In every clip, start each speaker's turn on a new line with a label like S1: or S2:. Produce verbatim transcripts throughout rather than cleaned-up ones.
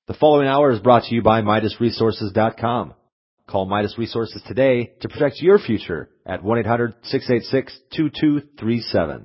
S1: The following hour is brought to you by Midas Resources dot com. Call Midas Resources today to protect your future at one eight hundred six eight six two two three seven.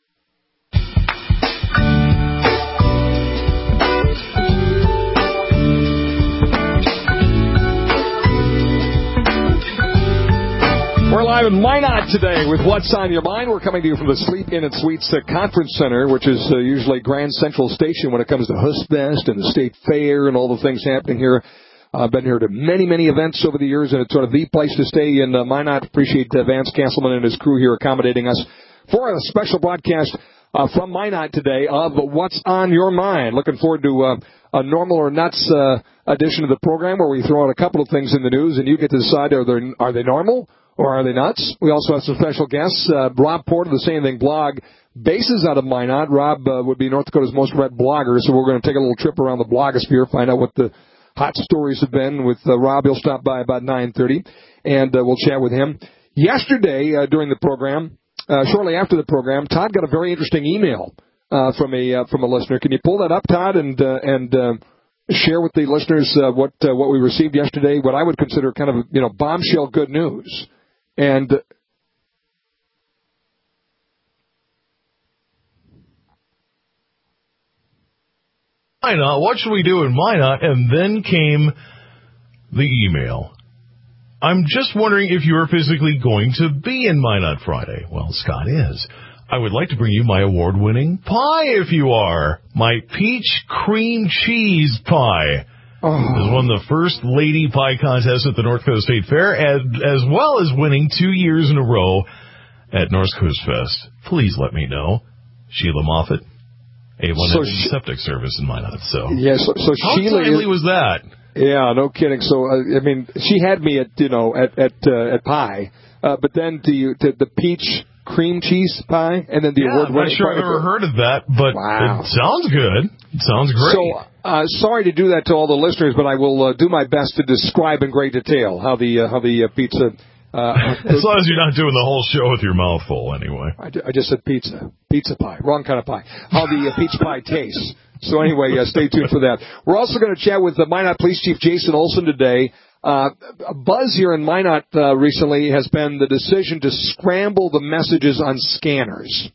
S2: We're live in Minot today with What's on Your Mind. We're coming to you from the Sleep Inn and Suites uh, Conference Center, which is uh, usually Grand Central Station when it comes to Hustfest and the State Fair and all the things happening here. I've been here to many, many events over the years, and it's sort of the place to stay in uh, Minot. Appreciate uh, Vance Castleman and his crew here accommodating us for a special broadcast uh, from Minot today of What's on Your Mind. Looking forward to uh, a normal or nuts uh, edition of the program where we throw out a couple of things in the news, and you get to decide are they, are they normal? Or are they nuts? We also have some special guests. Uh, Rob Porter, the Say Anything blog, bases out of Minot. Rob uh, would be North Dakota's most read blogger, so we're going to take a little trip around the blogosphere, find out what the hot stories have been with uh, Rob. He'll stop by about nine thirty, and uh, we'll chat with him. Yesterday, uh, during the program, uh, shortly after the program, Todd got a very interesting email uh, from a uh, from a listener. Can you pull that up, Todd, and uh, and uh, share with the listeners uh, what uh, what we received yesterday? What I would consider kind of you know bombshell good news. And
S3: Minot, what should we do in Minot? And then came the email. I'm just wondering if you are physically going to be in Minot Friday. Well, Scott is. I would like to bring you my award-winning pie if you are. My peach cream cheese pie. Oh. Has won the first Lady Pie contest at the North Dakota State Fair, as, as well as winning two years in a row at North Coast Fest. Please let me know. Sheila Moffat, A one so she, Septic Service in Minot. So,
S2: yeah, so, so
S3: how
S2: Sheila
S3: timely
S2: is,
S3: was that?
S2: Yeah, no kidding. So, uh, I mean, she had me at, you know, at at, uh, at pie, uh, but then to, you, to the peach cream cheese pie, and then the
S3: yeah,
S2: award
S3: I'm not sure I've ever heard of that, but wow. It sounds good. It sounds great.
S2: So, uh, sorry to do that to all the listeners, but I will uh, do my best to describe in great detail how the uh, how the uh, pizza. Uh,
S3: as long as you're not doing the whole show with your mouth full, anyway.
S2: I, I just said pizza, pizza pie, wrong kind of pie. How the uh, peach pie tastes. So anyway, uh, stay tuned for that. We're also going to chat with the Minot Police Chief Jason Olson today. Uh, a buzz here in Minot uh, recently has been the decision to scramble the messages on scanners.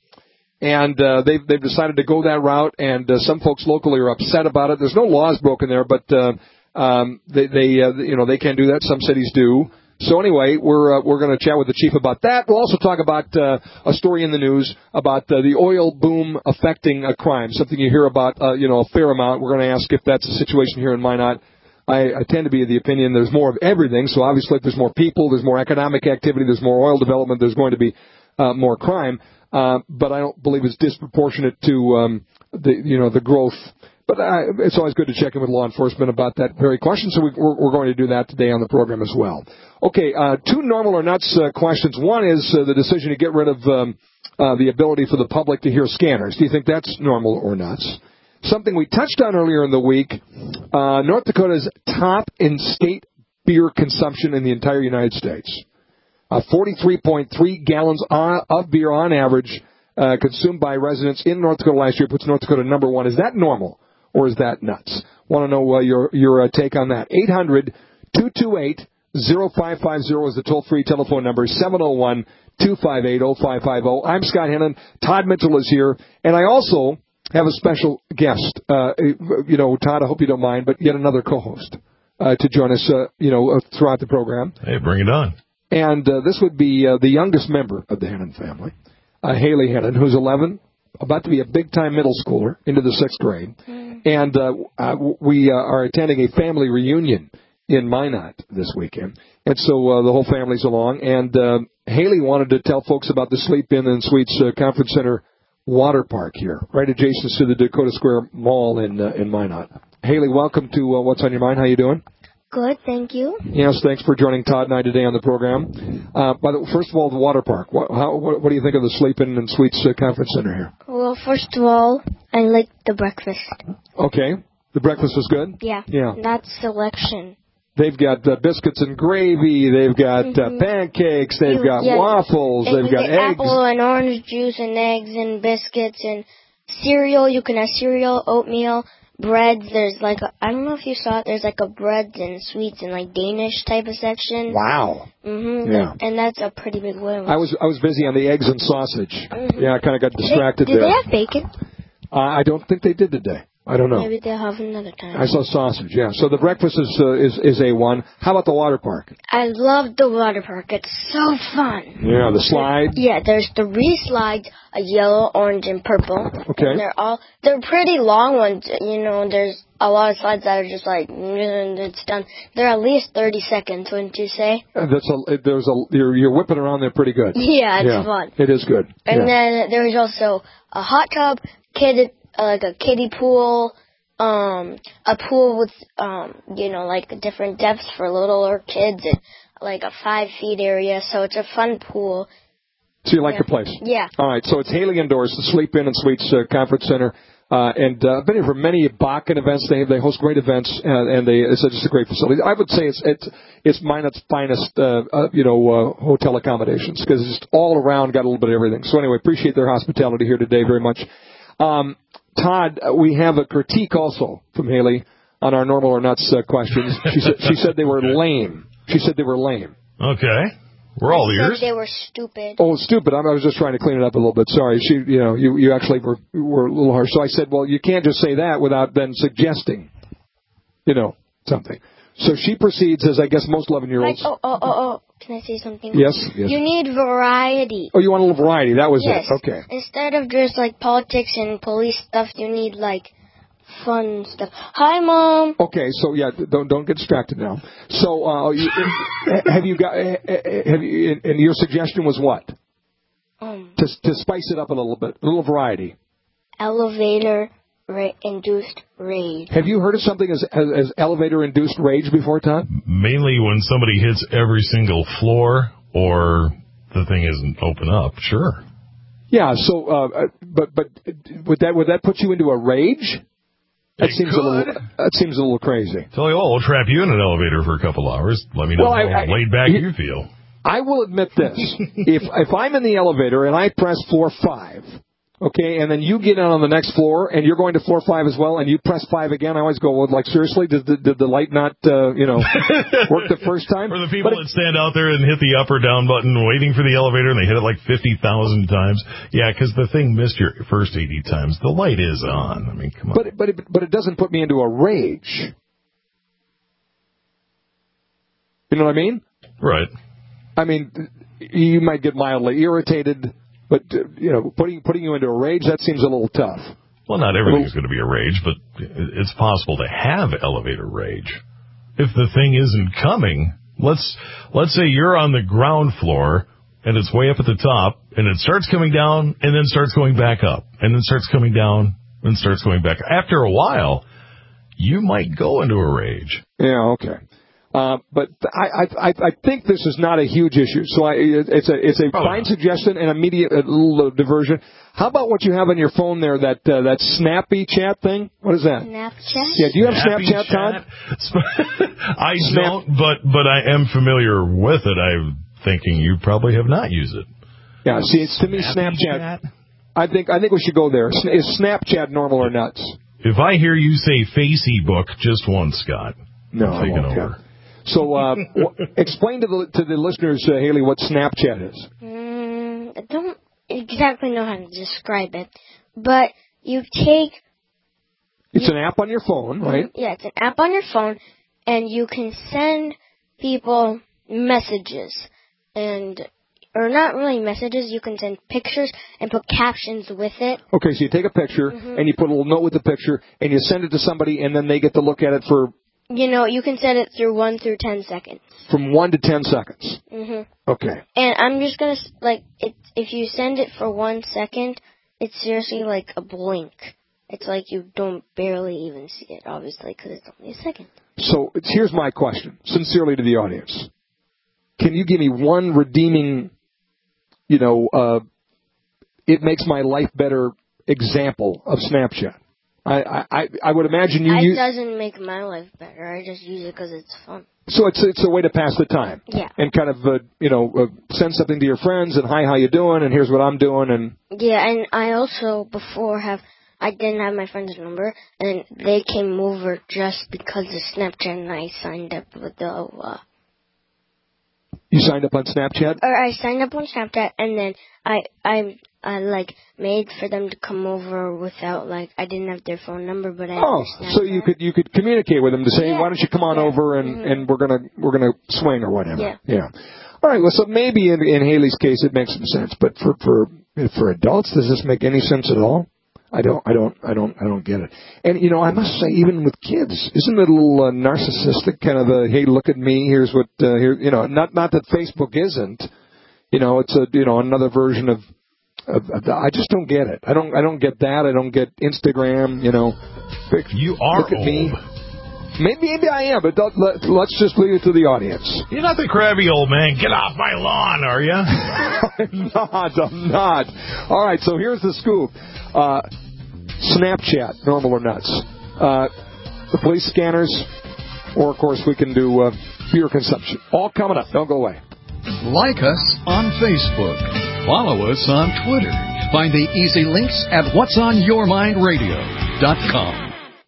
S2: And uh, they've, they've decided to go that route, and uh, some folks locally are upset about it. There's no laws broken there, but uh, um, they, they uh, you know, they can do that. Some cities do. So anyway, we're uh, we're going to chat with the chief about that. We'll also talk about uh, a story in the news about uh, the oil boom affecting a crime, something you hear about, uh, you know, a fair amount. We're going to ask if that's the situation here in Minot. I, I tend to be of the opinion there's more of everything. So obviously, if there's more people, there's more economic activity, there's more oil development, there's going to be uh, more crime. Uh, but I don't believe it's disproportionate to um, the you know the growth. But uh, it's always good to check in with law enforcement about that very question, so we, we're, we're going to do that today on the program as well. Okay, uh, two normal or nuts uh, questions. One is uh, the decision to get rid of um, uh, the ability for the public to hear scanners. Do you think that's normal or nuts? Something we touched on earlier in the week, uh, North Dakota's top in state beer consumption in the entire United States. Uh, forty-three point three gallons on, of beer on average uh, consumed by residents in North Dakota last year puts North Dakota number one. Is that normal? Or is that nuts? Want to know uh, your your uh, take on that. eight hundred two two eight oh five five oh is the toll-free telephone number, seven oh one two five eight oh five five oh. I'm Scott Hennon. Todd Mitchell is here. And I also have a special guest. Uh, you know, Todd, I hope you don't mind, but yet another co-host uh, to join us, uh, you know, uh, throughout the program.
S3: Hey, bring it on.
S2: And uh, this would be uh, the youngest member of the Hennon family, uh, Haley Hennon, who's eleven, about to be a big-time middle schooler into the sixth grade. And uh, uh, we uh, are attending a family reunion in Minot this weekend. And so uh, the whole family's along. And uh, Haley wanted to tell folks about the Sleep Inn and Suites uh, Conference Center water park here, right adjacent to the Dakota Square Mall in uh, in Minot. Haley, welcome to uh, What's on Your Mind. How you doing?
S4: Good, thank you.
S2: Yes, thanks for joining Todd and I today on the program. Uh, by the, first of all, the water park. What, how, what, what do you think of the Sleep Inn and Suites uh, Conference Center here?
S4: Well, first of all, I like the breakfast.
S2: Okay. The breakfast was good?
S4: Yeah.
S2: Yeah.
S4: That's selection.
S2: They've got uh, biscuits and gravy. They've got
S4: mm-hmm.
S2: uh, pancakes. They've
S4: you,
S2: got
S4: yeah,
S2: waffles.
S4: They,
S2: they've got
S4: get
S2: eggs.
S4: Apple and orange juice and eggs and biscuits and cereal. You can have cereal, oatmeal, breads. There's like a, I don't know if you saw it. There's like a breads and sweets and like Danish type of section.
S2: Wow.
S4: Mhm.
S2: Yeah.
S4: And that's a pretty big one.
S2: I was I was busy on the eggs and sausage.
S4: Mm-hmm.
S2: Yeah, I kind of got distracted
S4: they, did
S2: there.
S4: they have bacon?
S2: Uh, I don't think they did today. I don't know.
S4: Maybe they'll have another time.
S2: I saw sausage. Yeah. So the breakfast is uh, is is a one. How about the water park?
S4: I love the water park. It's so fun.
S2: Yeah, the slide.
S4: Yeah, there's three slides, a yellow, orange, and purple.
S2: Okay.
S4: And they're all they're pretty long ones. You know, there's a lot of slides that are just like and it's done. They're at least thirty seconds, wouldn't you say?
S2: Uh, that's a there's a you're you're whipping around there pretty good.
S4: Yeah, it's
S2: yeah,
S4: fun.
S2: It is good.
S4: And
S2: yeah.
S4: then there's also a hot tub, kid uh, like a kiddie pool. Um, a pool with, um, you know, like different depths for littler kids and like a five feet area. So it's a fun pool.
S2: So you like
S4: yeah.
S2: the place?
S4: Yeah.
S2: All right. So it's Haley Indoors, the Sleep In and Suites uh, Conference Center. Uh, and uh, I've been here for many Bakken events. They they host great events, uh, and they it's just a great facility. I would say it's it's it's Minot's finest, uh, uh, you know, uh, hotel accommodations because it's just all around got a little bit of everything. So anyway, appreciate their hospitality here today very much. Um, Todd, we have a critique also from Haley on our normal or nuts uh, questions. She said she said they were lame. She said they were lame.
S3: Okay. We're all
S4: I
S3: ears.
S4: said they were stupid.
S2: Oh, stupid. I was just trying to clean it up a little bit. Sorry. She, you know, you, you actually were, were a little harsh. So I said, well, you can't just say that without then suggesting, you know, something. So she proceeds, as I guess most eleven-year-olds.
S4: Like, oh, oh, oh, oh. Can I say something?
S2: Yes, yes.
S4: You need variety.
S2: Oh, you want a little variety. That was
S4: yes.
S2: it. Okay.
S4: Instead of just like politics and police stuff, you need like fun stuff. Hi, Mom.
S2: Okay, so yeah, don't don't get distracted now. So, uh, you, have you got? Have you? And your suggestion was what?
S4: Um,
S2: to to spice it up a little bit, a little variety.
S4: Elevator ra- induced rage.
S2: Have you heard of something as as, as elevator induced rage before, Todd?
S3: Mainly when somebody hits every single floor or the thing isn't open up. Sure.
S2: Yeah. So, uh, but but would that would that put you into a rage? That
S3: It
S2: seems
S3: could.
S2: a little. That seems a little crazy.
S3: Tell you what, we'll trap you in an elevator for a couple hours. Let me know
S2: Well, I-
S3: how
S2: I-
S3: laid back
S2: you-
S3: you feel.
S2: I will admit this: if if I'm in the elevator and I press floor five, okay, and then you get on on the next floor and you're going to floor five as well, and you press five again, I always go, well, like seriously, did the did the light not uh, you know work the first time?
S3: Or the people
S2: But
S3: that stand out there and hit the up or down button waiting for the elevator and they hit it like fifty thousand times. Yeah, because the thing missed your first eighty times. The light is on. I mean, come on.
S2: But but it, but it doesn't put me into a rage. You know what I mean?
S3: Right.
S2: I mean, you might get mildly irritated, but uh, you know, putting putting you into a rage, that seems a little tough.
S3: Well, not everything's going to be a rage, but it's possible to have elevator rage. If the thing isn't coming, let's let's say you're on the ground floor and it's way up at the top and it starts coming down and then starts going back up and then starts coming down and starts going back. After a while, you might go into a rage.
S2: Yeah, okay. Uh, but I, I, I think this is not a huge issue. So I, it's a, it's a
S3: oh,
S2: fine
S3: no.
S2: suggestion and immediate a little diversion. How about what you have on your phone there? That uh, that Snappy Chat thing. What is that?
S4: Snapchat?
S2: Yeah. Do you have
S3: Snappy
S2: Snapchat, Todd?
S3: Chat? I
S2: Snap-
S3: don't, but but I am familiar with it. I'm thinking you probably have not used it.
S2: Yeah. See, it's to me
S3: Snappy
S2: Snapchat.
S3: Chat?
S2: I think I think we should go there. Is Snapchat normal or nuts?
S3: If I hear you say Facebook just once, Scott,
S2: No,
S3: I'm taking
S2: okay.
S3: over.
S2: So, uh, w- explain to the to the listeners, uh, Haley, what Snapchat is.
S4: Mm, I don't exactly know how to describe it, but you take...
S2: It's an app on your phone, right?
S4: Yeah, it's an app on your phone, and you can send people messages, and or not really messages. You can send pictures and put captions with it.
S2: Okay, so you take a picture
S4: Mhm.
S2: and you put a little note with the picture, and you send it to somebody, and then they get to look at it for
S4: You know, you can send it through one through ten seconds.
S2: from one to ten seconds.
S4: Mhm.
S2: Okay.
S4: And I'm just gonna s- like it. If you send it for one second, it's seriously like a blink. It's like you don't barely even see it, obviously, because it's only a second.
S2: So it's, here's my question, sincerely to the audience: can you give me one redeeming, you know, uh, it makes my life better example of Snapchat? I I I would imagine you
S4: It
S2: use.
S4: doesn't make my life better. I just use it because it's fun.
S2: So it's it's a way to pass the time.
S4: Yeah.
S2: And kind of uh, you know uh, send something to your friends and hi, how you doing, and here's what I'm doing, and
S4: Yeah, and I also before have I didn't have my friend's number, and they came over just because of Snapchat, and I signed up with the. Uh,
S2: you signed up on Snapchat?
S4: Or I signed up on Snapchat, and then I I I like made for them to come over without like I didn't have their phone number, but I.
S2: Oh, so you could you could communicate with them to say,
S4: yeah.
S2: why don't you come on
S4: yeah.
S2: over and,
S4: mm-hmm.
S2: and we're gonna we're gonna swing or whatever.
S4: Yeah.
S2: Yeah. All right. Well, so maybe in, in Haley's case it makes some sense, but for for for adults, does this make any sense at all? I don't, I don't, I don't, I don't get it. And you know, I must say, even with kids, isn't it a little uh, narcissistic? Kind of the, hey, look at me. Here's what, uh, here, you know, not not that Facebook isn't. You know, it's a, you know, another version of, of, of the, I just don't get it. I don't, I don't get that. I don't get Instagram. You know,
S3: you are
S2: look at
S3: old.
S2: me. Maybe, maybe I am, but don't, let, let's just leave it to the audience.
S3: You're not the crabby old man. Get off my lawn, are you?
S2: I'm not. I'm not. All right, so here's the scoop. Uh, Snapchat, normal or nuts. Uh, the police scanners, or, of course, we can do uh, beer consumption. All coming up. Don't go away.
S5: Like us on Facebook. Follow us on Twitter. Find the easy links at whats on your mind radio dot com.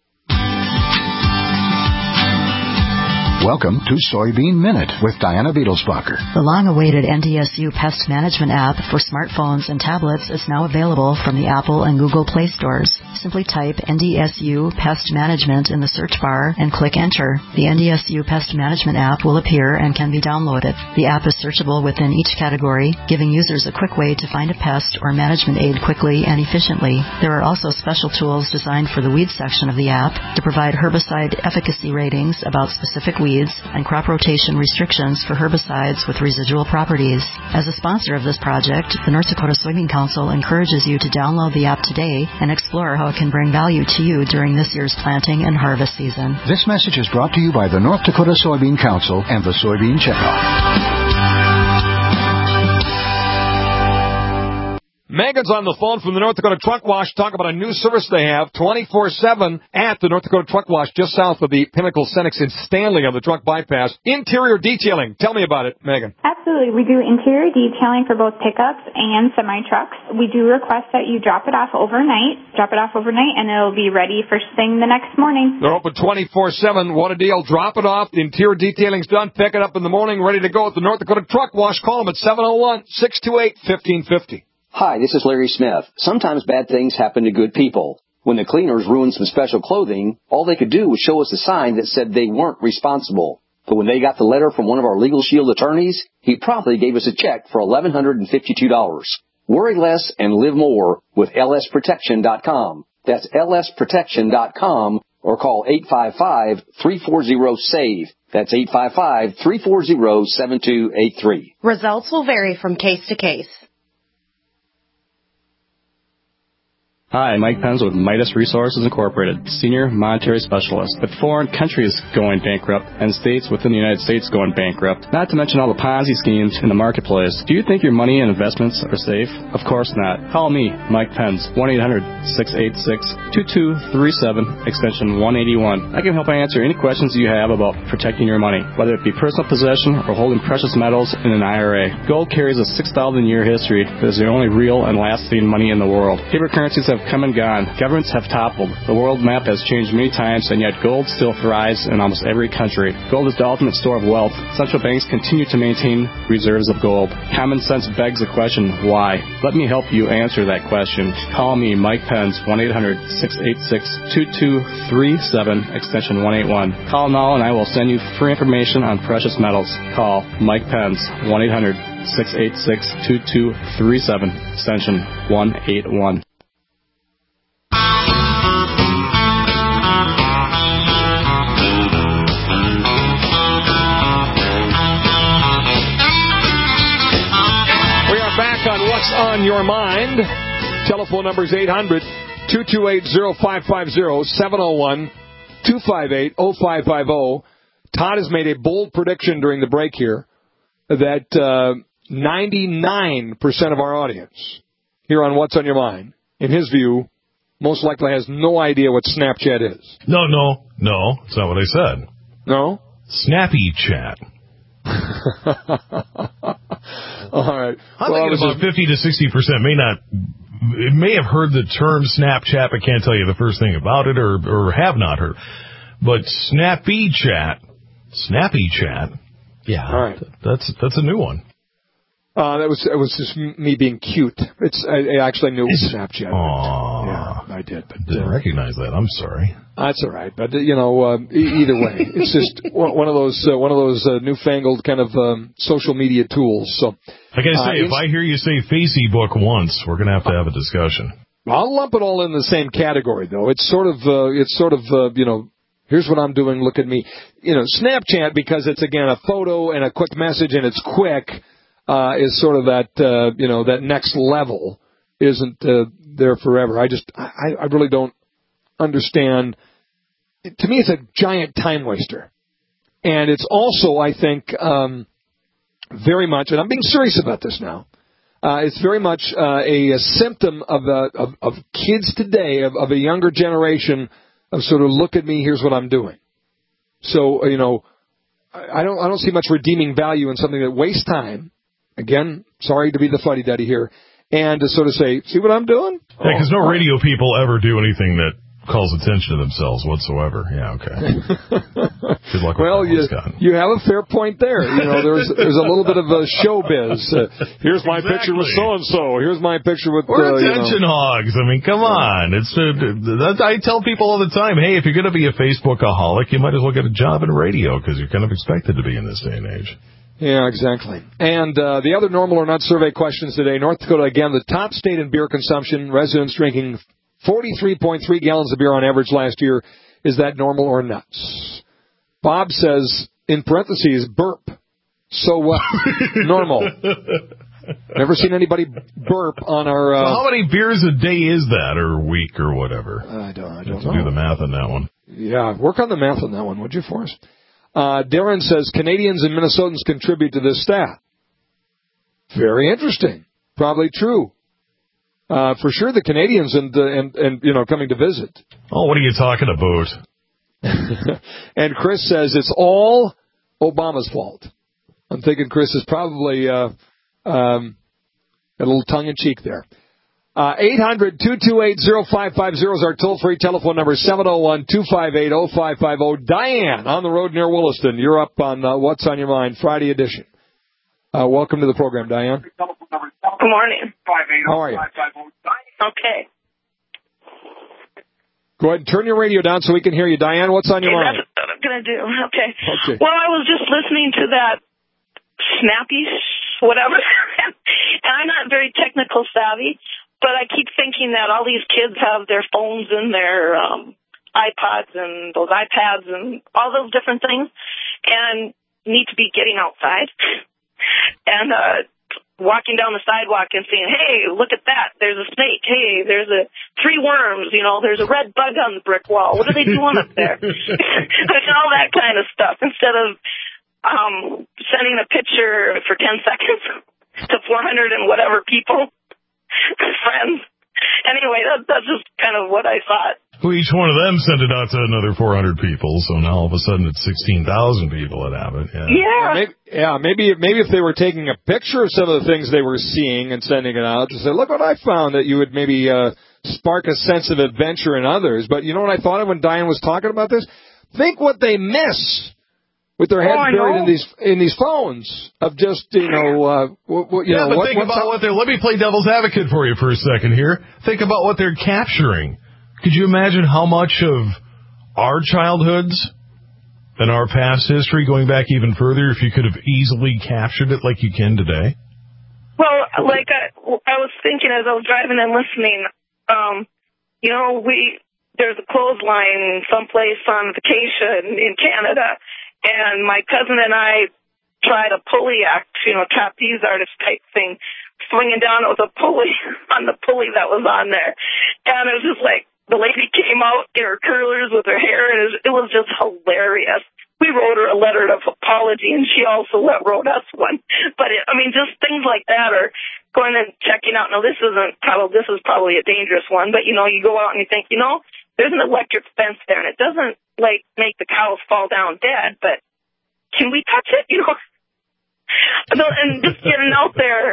S6: Welcome to Soybean Minute with Diana Beetlesbacher.
S7: The long-awaited N D S U Pest Management app for smartphones and tablets is now available from the Apple and Google Play stores. Simply type N D S U Pest Management in the search bar and click Enter. The N D S U Pest Management app will appear and can be downloaded. The app is searchable within each category, giving users a quick way to find a pest or management aid quickly and efficiently. There are also special tools designed for the weed section of the app to provide herbicide efficacy ratings about specific weeds and crop rotation restrictions for herbicides with residual properties. As a sponsor of this project, the North Dakota Soybean Council encourages you to download the app today and explore how it can bring value to you during this year's planting and harvest season.
S6: This message is brought to you by the North Dakota Soybean Council and the Soybean Checkoff.
S2: Megan's on the phone from the North Dakota Truck Wash. Talk about a new service they have twenty-four seven at the North Dakota Truck Wash just south of the Pinnacle Cenex in Stanley on the truck bypass. Interior detailing. Tell me about it, Megan.
S8: Absolutely. We do interior detailing for both pickups and semi-trucks. We do request that you drop it off overnight. Drop it off overnight, and it'll be ready first thing the next morning.
S2: They're open twenty-four seven. What a deal. Drop it off. The interior detailing's done. Pick it up in the morning, ready to go at the North Dakota Truck Wash. Call them at seven oh one, six two eight, one five five oh.
S9: Hi, this is Larry Smith. Sometimes bad things happen to good people. When the cleaners ruined some special clothing, all they could do was show us a sign that said they weren't responsible. But when they got the letter from one of our Legal Shield attorneys, he promptly gave us a check for eleven hundred fifty-two dollars. Worry less and live more with L S protection dot com. That's L S protection dot com or call eight five five, three four zero, S A V E. That's eight five five, three four zero, seven two eight three.
S10: Results will vary from case to case.
S11: Hi, Mike Penz with Midas Resources Incorporated, Senior Monetary Specialist. With foreign countries going bankrupt and states within the United States going bankrupt, not to mention all the Ponzi schemes in the marketplace, do you think your money and investments are safe? Of course not. Call me, Mike Penz, one eight hundred, six eight six, two two three seven, extension one eighty-one. I can help answer any questions you have about protecting your money, whether it be personal possession or holding precious metals in an I R A. Gold carries a six thousand year history that is the only real and lasting money in the world. Paper currencies have come and gone. Governments have toppled. The world map has changed many times, and yet gold still thrives in almost every country. Gold is the ultimate store of wealth. Central banks continue to maintain reserves of gold. Common sense begs the question, why? Let me help you answer that question. Call me, Mike Penz, one eight hundred, six eight six, two two three seven, extension one eighty-one. Call now and I will send you free information on precious metals. Call Mike Penz, one eight hundred, six eight six, two two three seven, extension one eighty-one.
S2: On your mind. Telephone number is eight hundred, two two eight, oh five five oh, seven oh one, two five eight, oh five five oh. Todd has made a bold prediction during the break here that uh, ninety-nine percent of our audience here on What's on Your Mind, in his view, most likely has no idea what Snapchat is.
S3: No, no, no. That's not what I said.
S2: No?
S3: Snappy Chat.
S2: All right.
S3: I'm
S2: well,
S3: thinking about fifty to sixty percent may not may have heard the term Snapchat, but can't tell you the first thing about it, or or have not heard. But Snappy Chat, Snappy Chat, yeah,
S2: All right.
S3: that's that's a new one.
S2: Uh, that was it was just me being cute. It's I, I actually knew it was Snapchat.
S3: Aww.
S2: Yeah, I did. But,
S3: Didn't
S2: uh,
S3: recognize that. I'm sorry.
S2: That's all right. But, you know, uh, e- either way, it's just one of those uh, one of those uh, newfangled kind of um, social media tools. So
S3: I gotta say,
S2: uh,
S3: if I hear you say Facebook once, we're gonna have to have a discussion.
S2: I'll lump it all in the same category, though. It's sort of uh, it's sort of uh, you know. Here's what I'm doing. Look at me. You know, Snapchat, because it's again a photo and a quick message and it's quick. Uh, is sort of that, uh, you know, that next level isn't uh, there forever. I just, I, I really don't understand. To me, it's a giant time waster. And it's also, I think, um, very much, and I'm being serious about this now, uh, it's very much uh, a, a symptom of, uh, of, of kids today, of, of a younger generation, of sort of, look at me, here's what I'm doing. So, you know, I don't, I don't see much redeeming value in something that wastes time. Again, sorry to be the fuddy-duddy here, and to sort of say, see what I'm doing?
S3: Yeah, because no radio people ever do anything that calls attention to themselves whatsoever. Yeah, okay. Good luck with
S2: well,
S3: that
S2: you,
S3: one, Scott.
S2: You have a fair point there. You know, there's there's a little bit of a showbiz. Uh, here's my
S3: Exactly.
S2: picture with so-and-so. Here's my picture with...
S3: We're
S2: uh,
S3: attention
S2: you know.
S3: hogs. I mean, come on. It's uh, that's, I tell people all the time, hey, if you're going to be a Facebookaholic, you might as well get a job in radio, because you're kind of expected to be in this day and age.
S2: Yeah, exactly. And uh, the other normal or not survey questions today, North Dakota, again, the top state in beer consumption, residents drinking forty-three point three gallons of beer on average last year. Is that normal or nuts? Bob says, in parentheses, burp. So what? Normal. Never seen anybody burp on our... Uh,
S3: so how many beers a day is that, or a week, or whatever?
S2: I don't, I
S3: You
S2: don't
S3: have to
S2: know.
S3: do the math on that one.
S2: Yeah, work on the math on that one, would you, for us? Uh, Darren says Canadians and Minnesotans contribute to this stat. Very interesting. Probably true. Uh, for sure, the Canadians and, uh, and, and, you know, coming to visit.
S3: Oh, what are you talking about?
S2: And Chris says it's all Obama's fault. I'm thinking Chris is probably, uh, um, a little tongue in cheek there. Uh, eight hundred, two two eight, oh five five oh is our toll-free telephone number, seven oh one, two five eight, oh five five oh. Diane, on the road near Williston. You're up on uh, What's on Your Mind, Friday edition. Uh, welcome to the program, Diane.
S12: Good morning.
S2: How are you?
S12: Okay.
S2: Go ahead and turn your radio down so we can hear you. Diane, what's on your
S12: Okay,
S2: mind?
S12: that's what I'm going to do. Okay.
S2: Okay.
S12: Well, I was just listening to that Snappy whatever, and I'm not very technical savvy, but I keep thinking that all these kids have their phones and their um, iPods and those iPads and all those different things and need to be getting outside and uh, walking down the sidewalk and saying, hey, look at that. There's a snake. Hey, there's a three worms. You know, there's a red bug on the brick wall. What are they doing up there? And all that kind of stuff instead of um, sending a picture for ten seconds to four hundred and whatever people. Friends. Anyway, that, that's just kind of what I thought.
S3: Well, each one of them sent it out to another four hundred people, so now all of a sudden it's sixteen thousand people that have it. Yeah.
S12: Yeah.
S2: Maybe, yeah, maybe maybe if they were taking a picture of some of the things they were seeing and sending it out to say, look what I found, that you would maybe uh, spark a sense of adventure in others. But you know what I thought of when Diane was talking about this? Think what they miss with their heads
S12: Oh, I
S2: buried
S12: know.
S2: in these in these phones of just, you know, uh, w- w- you
S3: yeah,
S2: know,
S3: but
S2: what,
S3: think
S2: what's
S3: about
S2: up-
S3: what they're, let me play devil's advocate for you for a second here. Think about what they're capturing. Could you imagine how much of our childhoods and our past history, going back even further, if you could have easily captured it like you can today?
S12: Well, like I, I was thinking as I was driving and listening, um, you know, we there's a clothesline someplace on vacation in Canada, and my cousin and I tried a pulley act, you know, trapeze artist type thing, swinging down with a pulley on the pulley that was on there. And it was just like, the lady came out in her curlers with her hair, and it was, it was just hilarious. We wrote her a letter of apology, and she also wrote us one. But, it, I mean, just things like that, or going and checking out. Now, this isn't probably, this is probably a dangerous one, but, you know, you go out and you think, you know, there's an electric fence there, and it doesn't, like, make the cows fall down dead, but can we touch it? You know, and just getting out there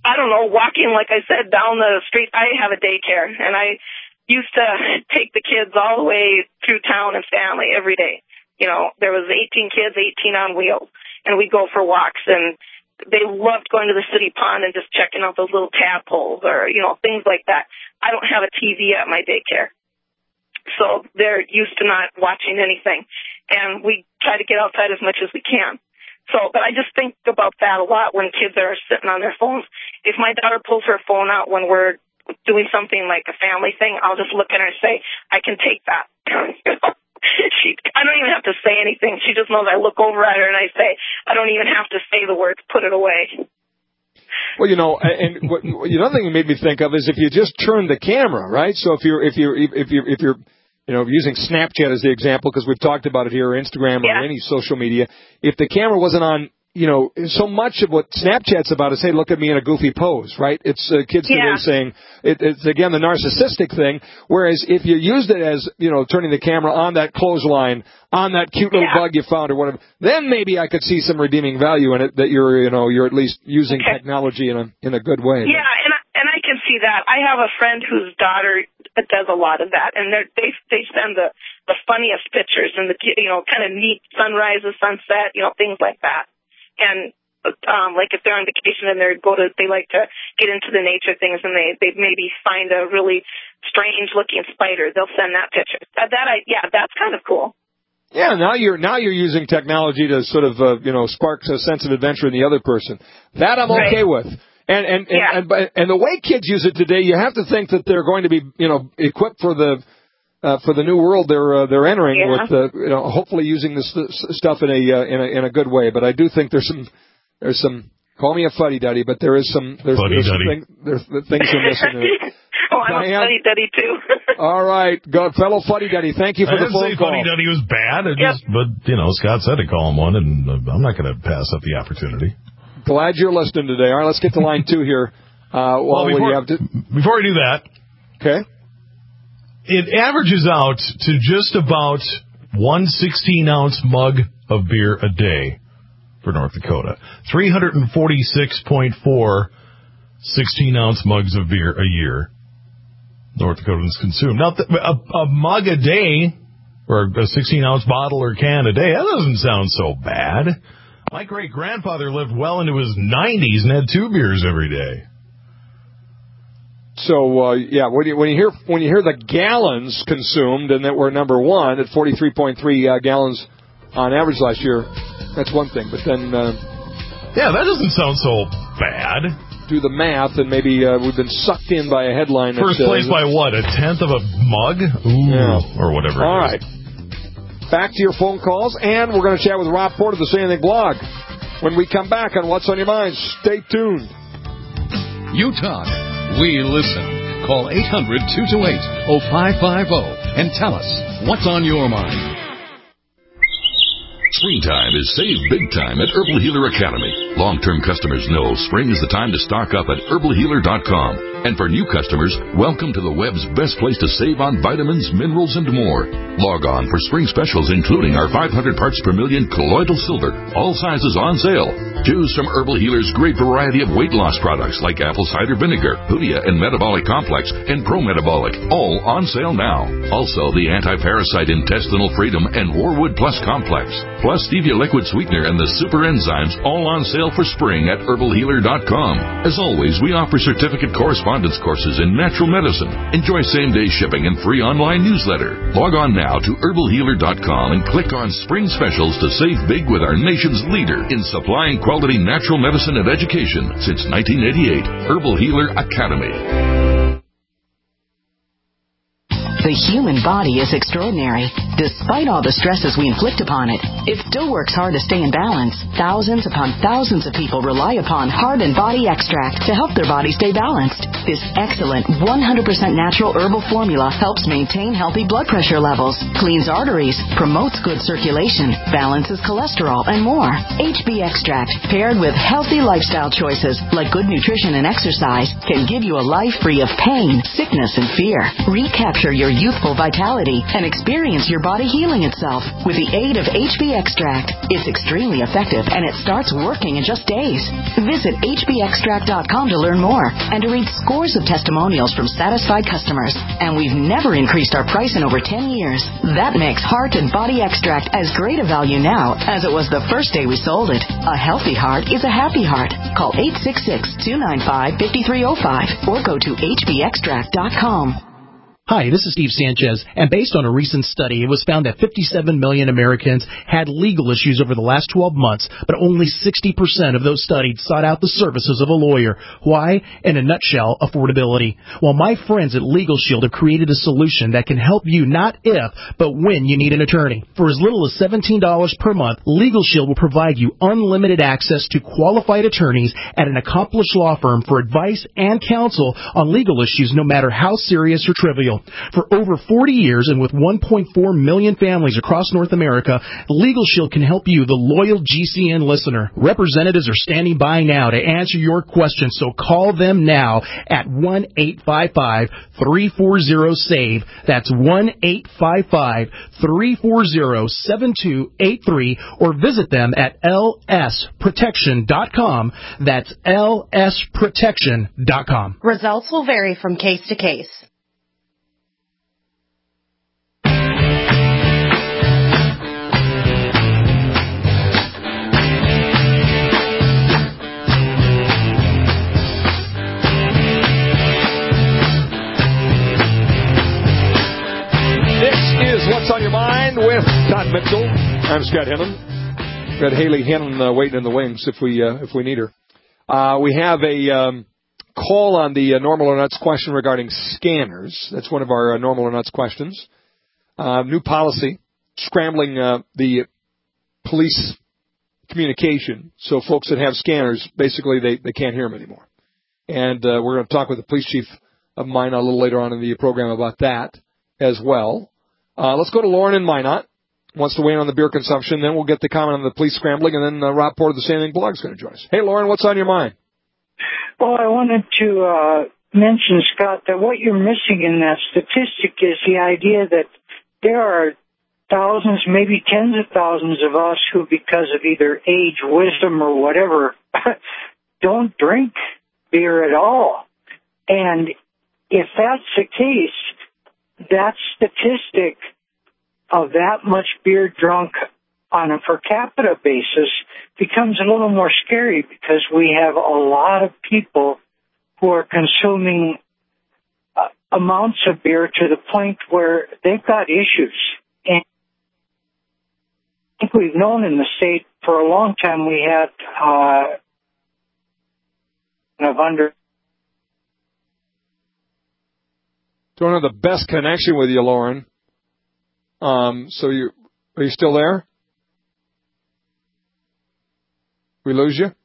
S12: I don't know, walking, like I said, down the street. I have a daycare, and I used to take the kids all the way through town and Stanley every day. You know, there was eighteen kids, eighteen on wheels, and we'd go for walks, and they loved going to the city pond and just checking out those little tadpoles or, you know, things like that. I don't have a T V at my daycare, so they're used to not watching anything, and we try to get outside as much as we can. So, but I just think about that a lot when kids are sitting on their phones. If my daughter pulls her phone out when we're doing something like a family thing, I'll just look at her and say, I can take that. she, I don't even have to say anything. She just knows I look over at her and I say, I don't even have to say the words, put it away.
S2: Well, you know, and what, another thing it made me think of is if you just turn the camera, right? So if you're, if you're, if you're, if you're, you know, using Snapchat as the example, because we've talked about it here, or Instagram,
S12: yeah.
S2: or any social media, if the camera wasn't on, you know, so much of what Snapchat's about is, hey, look at me in a goofy pose, right? It's uh, kids
S12: yeah.
S2: today saying, it, it's again the narcissistic thing, whereas if you used it as, you know, turning the camera on that clothesline, on that cute little
S12: yeah.
S2: bug you found or whatever, then maybe I could see some redeeming value in it, that you're, you know, you're at least using
S12: okay.
S2: technology in a in a good way.
S12: Yeah, and I, and I can see that. I have a friend whose daughter does a lot of that, and they they send the the funniest pictures and the, you know, kind of neat sunrises, sunset, you know, things like that. And um, like if they're on vacation and they go to, they like to get into the nature things, and they they maybe find a really strange looking spider. They'll send that picture. That, that I yeah, that's kind of cool.
S2: Yeah, now you're now you're using technology to sort of uh, you know spark a sense of adventure in the other person. That I'm okay
S12: right.
S2: with. And and and,
S12: yeah.
S2: and and the way kids use it today, you have to think that they're going to be you know equipped for the uh, for the new world they're uh, they're entering
S12: yeah.
S2: with uh, you know hopefully using this stuff in a uh, in a in a good way. But I do think there's some there's some call me a fuddy duddy, but there is some there's, there's some thing, there's the things you're missing. In it.
S12: Oh, I'm Diane? a fuddy duddy too.
S2: All right, go, fellow fuddy duddy. Thank you for
S3: I
S2: the phone
S3: say
S2: call.
S3: Fuddy duddy was bad, it
S12: yep.
S3: just, but you know Scott said to call him one, and uh, I'm not going to pass up the opportunity.
S2: Glad you're listening today. All right, let's get to line two here. Uh,
S3: well, before,
S2: we have to...
S3: before we do that,
S2: okay,
S3: it averages out to just about one sixteen-ounce mug of beer a day for North Dakota. three hundred forty-six point four sixteen-ounce mugs of beer a year North Dakotans consume. Now, th- a, a mug a day, or a sixteen-ounce bottle or can a day, that doesn't sound so bad. My great-grandfather lived well into his nineties and had two beers every day.
S2: So uh, yeah, when you when you hear when you hear the gallons consumed and that we're number one at forty-three point three uh, gallons on average last year, that's one thing. But then uh,
S3: yeah, that doesn't sound so bad.
S2: Do the math, and maybe uh, we've been sucked in by a headline.
S3: First
S2: that, uh,
S3: place by what? A tenth of a mug? Ooh,
S2: yeah.
S3: Or whatever.
S2: All right. Back to your phone calls, and we're going to chat with Rob Porter of the Say Anything blog when we come back on What's on Your Mind. Stay tuned.
S5: You talk. We listen. Call eight hundred, two two eight, oh five five oh and tell us what's on your mind.
S13: Springtime is save big time at Herbal Healer Academy. Long-term customers know spring is the time to stock up at herbal healer dot com. And for new customers, welcome to the web's best place to save on vitamins, minerals, and more. Log on for spring specials including our five hundred parts per million colloidal silver, all sizes on sale. Choose from Herbal Healer's great variety of weight loss products like apple cider vinegar, Hoodia and Metabolic Complex, and Pro Metabolic, all on sale now. Also, the anti-parasite intestinal freedom and Warwood Plus Complex, plus stevia liquid sweetener and the super enzymes, all on sale for spring at herbal healer dot com. As always, we offer certificate correspondence courses in natural medicine. Enjoy same-day shipping and free online newsletter. Log on now to herbal healer dot com and click on Spring Specials to save big with our nation's leader in supplying quality natural medicine and education since nineteen eighty-eight. Herbal Healer Academy.
S7: The human body is extraordinary. Despite all the stresses we inflict upon it, it still works hard to stay in balance. Thousands upon thousands of people rely upon Heart and Body Extract to help their body stay balanced. This excellent one hundred percent natural herbal formula helps maintain healthy blood pressure levels, cleans arteries, promotes good circulation, balances cholesterol, and more. H B Extract, paired with healthy lifestyle choices like good nutrition and exercise, can give you a life free of pain, sickness, and fear. Recapture your youthful vitality and experience your
S14: body healing itself with the aid of H B Extract. It's extremely effective, and it starts working in just days. Visit H B extract dot com to learn more and to read scores of testimonials from satisfied customers. And we've never increased our price in over ten years. That makes Heart and Body Extract as great a value now as it was the first day we sold it. A healthy heart is a happy heart. Call eight six six, two nine five, five three zero five or go to H B extract dot com.
S15: Hi, this is Steve Sanchez, and based on a recent study, it was found that fifty-seven million Americans had legal issues over the last twelve months, but only sixty percent of those studied sought out the services of a lawyer. Why? In a nutshell, affordability. Well, my friends at Legal Shield have created a solution that can help you not if, but when you need an attorney. For as little as seventeen dollars per month, Legal Shield will provide you unlimited access to qualified attorneys at an accomplished law firm for advice and counsel on legal issues, no matter how serious or trivial. For over forty years and with one point four million families across North America, Legal Shield can help you, the loyal G C N listener. Representatives are standing by now to answer your questions, so call them now at one eight five five, three four zero, S A V E. That's one eight five five, three four zero, seven two eight three or visit them at L S protection dot com. That's L S protection dot com.
S10: Results will vary from case to case.
S2: What's on Your Mind with Todd Mitchell. I'm Scott Hennon. We've got Haley Hennon uh, waiting in the wings if we uh, if we need her. Uh, we have a um, call on the uh, Normal or Nuts question regarding scanners. That's one of our uh, Normal or Nuts questions. Uh, new policy, scrambling uh, the police communication. So folks that have scanners, basically they, they can't hear them anymore. And uh, we're going to talk with the police chief of Minot a little later on in the program about that as well. Uh, let's go to Lauren in Minot. Wants to weigh in on the beer consumption. Then we'll get the comment on the police scrambling, and then uh, Rob Porter of the Say Anything blog is going to join us. Hey, Lauren, what's on your mind?
S16: Well, I wanted to uh, mention, Scott, that what you're missing in that statistic is the idea that there are thousands, maybe tens of thousands of us who, because of either age, wisdom, or whatever, don't drink beer at all. And if that's the case, that statistic of that much beer drunk on a per capita basis becomes a little more scary because we have a lot of people who are consuming uh, amounts of beer to the point where they've got issues. And I think we've known in the state for a long time we had uh, of under
S2: Don't have the best connection with you, Lauren. Um, so you are you still there? We lose you?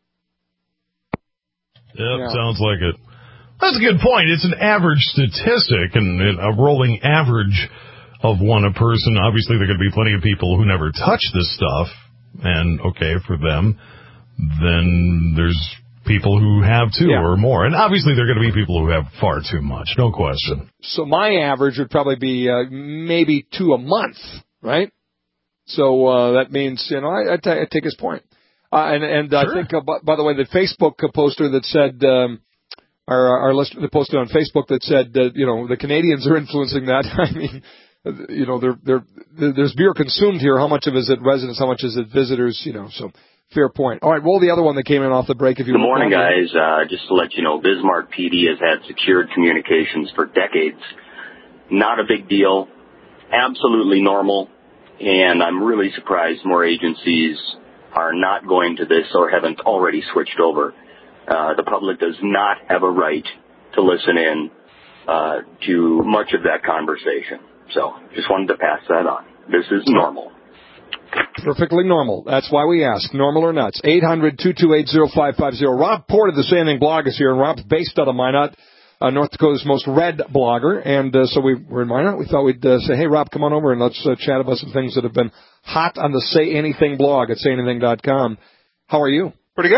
S3: Yep, yeah. Sounds like it. That's a good point. It's an average statistic and a rolling average of one a person. Obviously, there are going to be plenty of people who never touch this stuff, and okay, for them, then there's people who have two yeah. or more. And obviously there are going to be people who have far too much, no question.
S2: So my average would probably be uh, maybe two a month, right? So uh, that means, you know, I, I, t- I take his point. Uh, and and sure. I think, uh, by, by the way, the Facebook poster that said, um, our, our listener that posted on Facebook that said, uh, you know, the Canadians are influencing that. I mean, you know, they're, they're, there's beer consumed here. How much of it is it residents? How much is it visitors? You know, so fair point. All right, roll the other one that came in off the break. If you
S17: Good morning, guys. Uh, just to let you know, Bismarck P D has had secured communications for decades. Not a big deal. Absolutely normal. And I'm really surprised more agencies are not going to this or haven't already switched over. Uh, the public does not have a right to listen in uh, to much of that conversation. So just wanted to pass that on. This is normal.
S2: Perfectly normal. That's why we ask, normal or nuts. eight hundred, two two eight, oh five five oh. Rob Porter of the Say Anything blog is here, and Rob's based out of Minot, uh, North Dakota's most read blogger. And uh, so we were in Minot. We thought we'd uh, say, hey, Rob, come on over and let's uh, chat about some things that have been hot on the Say Anything blog at say anything dot com. How are you?
S18: Pretty good.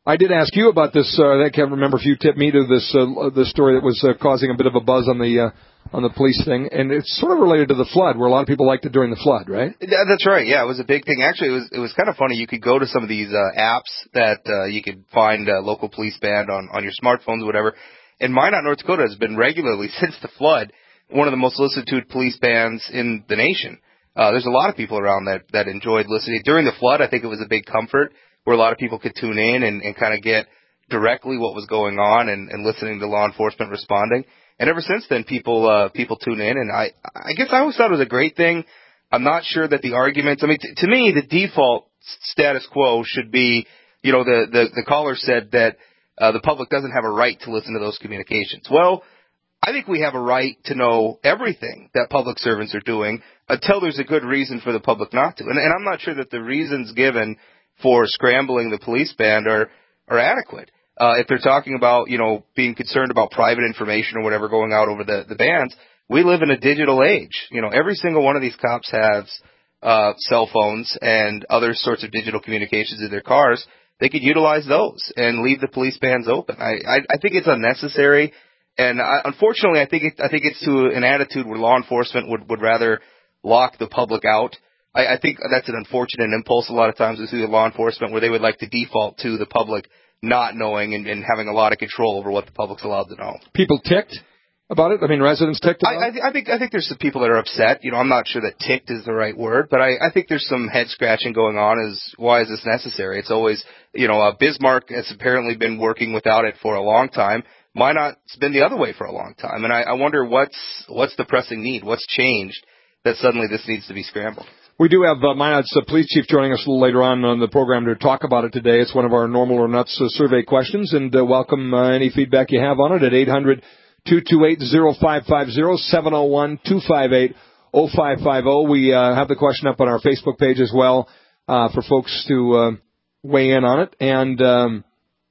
S2: I did ask you about this. Uh, I can't remember if you tipped me to this uh, this story that was uh, causing a bit of a buzz on the uh, on the police thing, and it's sort of related to the flood, where a lot of people liked it during the flood, right?
S18: Yeah, that's right. Yeah, it was a big thing. Actually, it was it was kind of funny. You could go to some of these uh, apps that uh, you could find a local police band on on your smartphones or whatever. And Minot, North Dakota, has been regularly since the flood one of the most listened to police bands in the nation. Uh, there's a lot of people around that, that enjoyed listening. During the flood, I think it was a big comfort where a lot of people could tune in and, and kind of get directly what was going on and, and listening to law enforcement responding. And ever since then, people uh, people tune in. And I, I guess I always thought it was a great thing. I'm not sure that the arguments, I mean, t- to me, the default status quo should be, you know, the, the, the caller said that uh, the public doesn't have a right to listen to those communications. Well, I think we have a right to know everything that public servants are doing until there's a good reason for the public not to. And, and I'm not sure that the reasons given for scrambling the police band are, are adequate. Uh, if they're talking about, you know, being concerned about private information or whatever going out over the, the bands, we live in a digital age. You know, every single one of these cops has uh, cell phones and other sorts of digital communications in their cars. They could utilize those and leave the police bands open. I, I, I think it's unnecessary. And I, unfortunately, I think it, I think it's to an attitude where law enforcement would, would rather lock the public out. I, I think that's an unfortunate impulse a lot of times through the law enforcement where they would like to default to the public not knowing and, and having a lot of control over what the public's allowed to know.
S2: People ticked about it? I mean, residents ticked about
S18: I, I,
S2: it?
S18: I think I think there's some people that are upset. You know, I'm not sure that ticked is the right word, but I, I think there's some head scratching going on. Is why is this necessary? It's always, you know, uh, Bismarck has apparently been working without it for a long time. Minot's been the other way for a long time, and I, I wonder what's what's the pressing need? What's changed that suddenly this needs to be scrambled?
S2: We do have uh, Minot's uh, police chief joining us a little later on on the program to talk about it today. It's one of our normal or nuts uh, survey questions, and uh, welcome uh, any feedback you have on it at eight hundred, two two eight, oh five five oh, seven oh one, two five eight, oh five five oh. We uh, have the question up on our Facebook page as well uh, for folks to uh, weigh in on it. And um,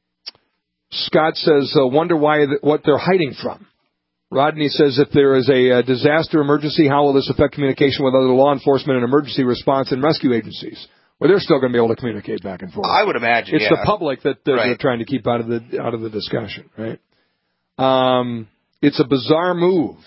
S2: Scott says, uh, wonder why th- what they're hiding from. Rodney says, if there is a, a disaster emergency, how will this affect communication with other law enforcement and emergency response and rescue agencies? Well, they're still going to be able to communicate back and forth.
S18: I would imagine,
S2: It's
S18: yeah.
S2: the public that uh,
S18: Right.
S2: they're trying to keep out of the out of the discussion, right? Um, it's a bizarre move.